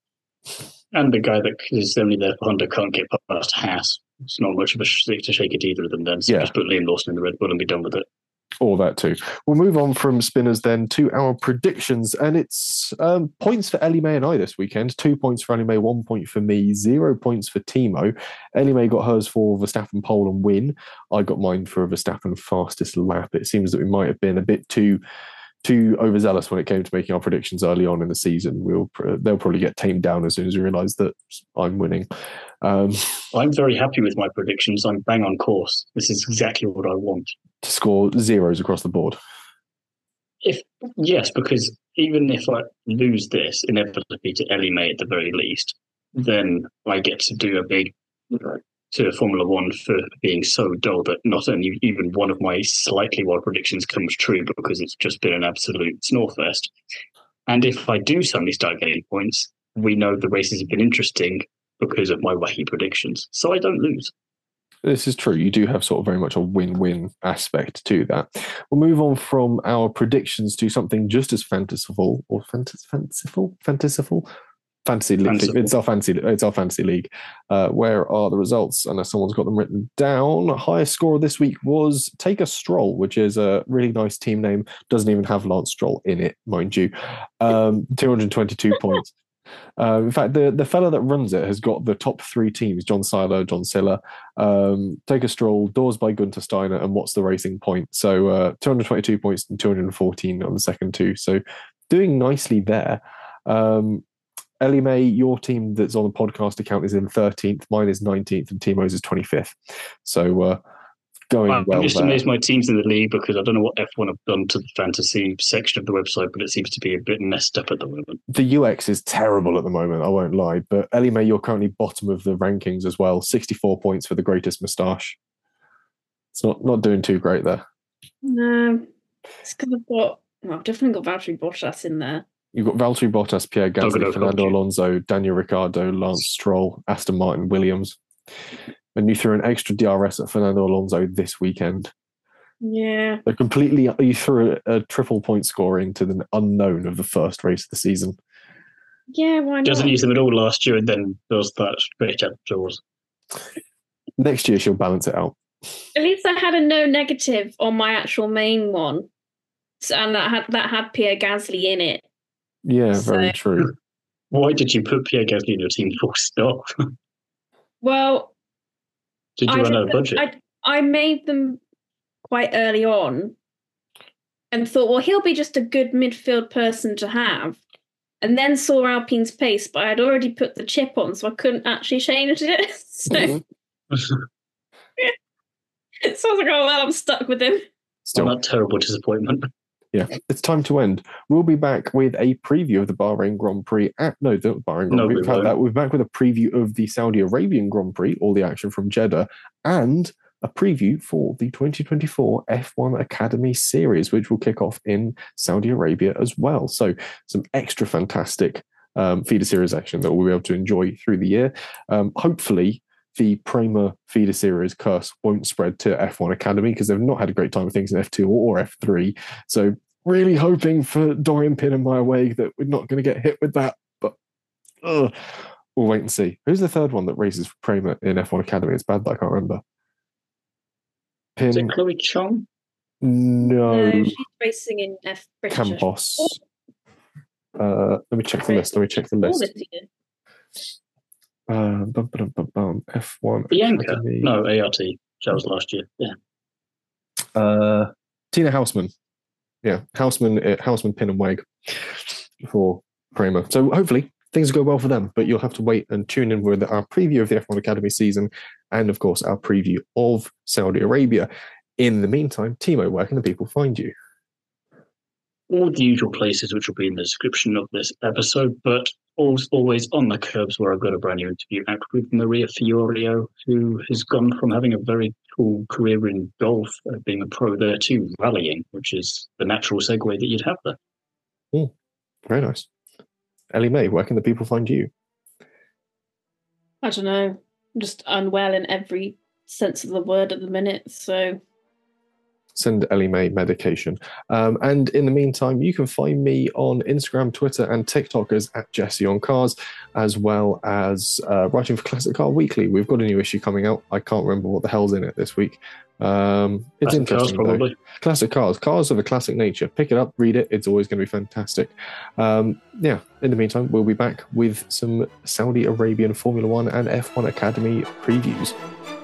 And the guy that is only there for Honda can't get past Haas. It's not much of a stick to shake at either of them then. So Yeah. just put Liam Lawson in the Red Bull and be done with it. All that too. We'll move on from spinners then to our predictions. And it's um, points for Ellie May and I this weekend. Two points for Ellie May, one point for me, zero points for Timo. Ellie May got hers for Verstappen pole and win. I got mine for a Verstappen fastest lap. It seems that we might have been a bit too too overzealous when it came to making our predictions early on in the season. We'll They'll probably get tamed down as soon as we realise that I'm winning. Um, I'm very happy with my predictions. I'm bang on course. This is exactly what I want. to score zeros across the board. If yes, because even if I lose this inevitably to Ellie May at the very least, then I get to do a big to Formula One for being so dull that not only even one of my slightly wild predictions comes true because it's just been an absolute snorefest. And if I do suddenly start getting points, we know the races have been interesting because of my wacky predictions. So I don't lose. This is true. You do have sort of very much a win-win aspect to that. We'll move on from our predictions to something just as fanciful, or fantas- fanciful, fanciful, fantasy league. Fanciful. It's our fantasy. It's our fantasy league. Uh, where are the results? Unless someone's got them written down. Highest score this week was Take a Stroll, which is a really nice team name. Doesn't even have Lance Stroll in it, mind you. Um, two hundred twenty-two points. Uh, in fact, the, the fella that runs it has got the top three teams, John Seiler, John Siller, um, Take a Stroll, Doors by Gunter Steiner, and What's the Racing Point? So uh, two hundred twenty-two points and two hundred fourteen on the second two. So doing nicely there. Um, Ellie May, your team that's on the podcast account is in thirteenth, mine is nineteenth, and Timo's is twenty-fifth. So uh, going I'm well just there. amazed my team's in the league because I don't know what F one have done to the fantasy section of the website, but it seems to be a bit messed up at the moment. The U X is terrible at the moment, I won't lie. But Ellie May, you're currently bottom of the rankings as well. sixty-four points for the greatest moustache. It's not, not doing too great there. No, it's because I've got, well, I've definitely got Valtteri Bottas in there. You've got Valtteri Bottas, Pierre Gasly, Doggo Fernando Culture. Alonso, Daniel Ricciardo, Lance Stroll, Aston Martin, Williams. And you threw an extra D R S at Fernando Alonso this weekend. Yeah. So completely, you threw a, a triple point scoring to the unknown of the first race of the season. Yeah, why not? Doesn't use them at all last year and then does that straight up doors. Next year, she'll balance it out. At least I had a no negative on my actual main one. So, and that had that had Pierre Gasly in it. Yeah, So- very true. Why did you put Pierre Gasly in your team full stop? Well, Did you I, run out of did- budget? I I made them quite early on and thought, well, he'll be just a good midfield person to have. And then saw Alpine's pace, but I had already put the chip on, so I couldn't actually change it. So, so I was like, oh, well, I'm stuck with him. Still, Not terrible disappointment. yeah, it's time to end. We'll be back with a preview of the Bahrain Grand Prix. At, no, the Bahrain Grand No, Prix. we We've had won't. that. We're back with a preview of the Saudi Arabian Grand Prix, all the action from Jeddah, and a preview for the twenty twenty-four F one Academy Series, which will kick off in Saudi Arabia as well. So some extra fantastic um, feeder series action that we'll be able to enjoy through the year. Um, hopefully, the Prema feeder series curse won't spread to F one Academy because they've not had a great time with things in F two or F three. So really hoping for Dorian Pin and Maya Wade that we're not going to get hit with that. But uh, we'll wait and see. Who's the third one that races for Prema in F one Academy? It's bad that I can't remember. Is Pin, it Chloe Chong? no, No, she's racing in F British. Campos. Uh, let me check the list. Let me check the All list. this year. Uh, bum, bum, bum, bum, F one Bianca? Academy. No, A R T. That was last year. Yeah. Uh, Tina Houseman. Yeah, Houseman, uh, Houseman, Pin and Wag for Prema. So hopefully things go well for them, but you'll have to wait and tune in with our preview of the F one Academy season and, of course, our preview of Saudi Arabia. In the meantime, Timo, where can the people find you? All the usual places which will be in the description of this episode, but always, always on the curbs where I've got a brand new interview out with Maria Fiorio, who has gone from having a very cool career in golf, uh, being a pro there too, rallying, which is the natural segue that you'd have there. Mm, very nice. Ellie Mae, where can the people find you? I don't know. I'm just unwell in every sense of the word at the minute, so send Ellie Mae medication. Um, and in the meantime, you can find me on Instagram, Twitter, and TikTok as at Jesse on Cars, as well as uh, writing for Classic Car Weekly. We've got a new issue coming out. I can't remember what the hell's in it this week. Um, it's Classic interesting, Cars, probably. Though. Classic Cars. Cars of a classic nature. Pick it up, read it. It's always going to be fantastic. Um, yeah, in the meantime, we'll be back with some Saudi Arabian Formula One and F one Academy previews.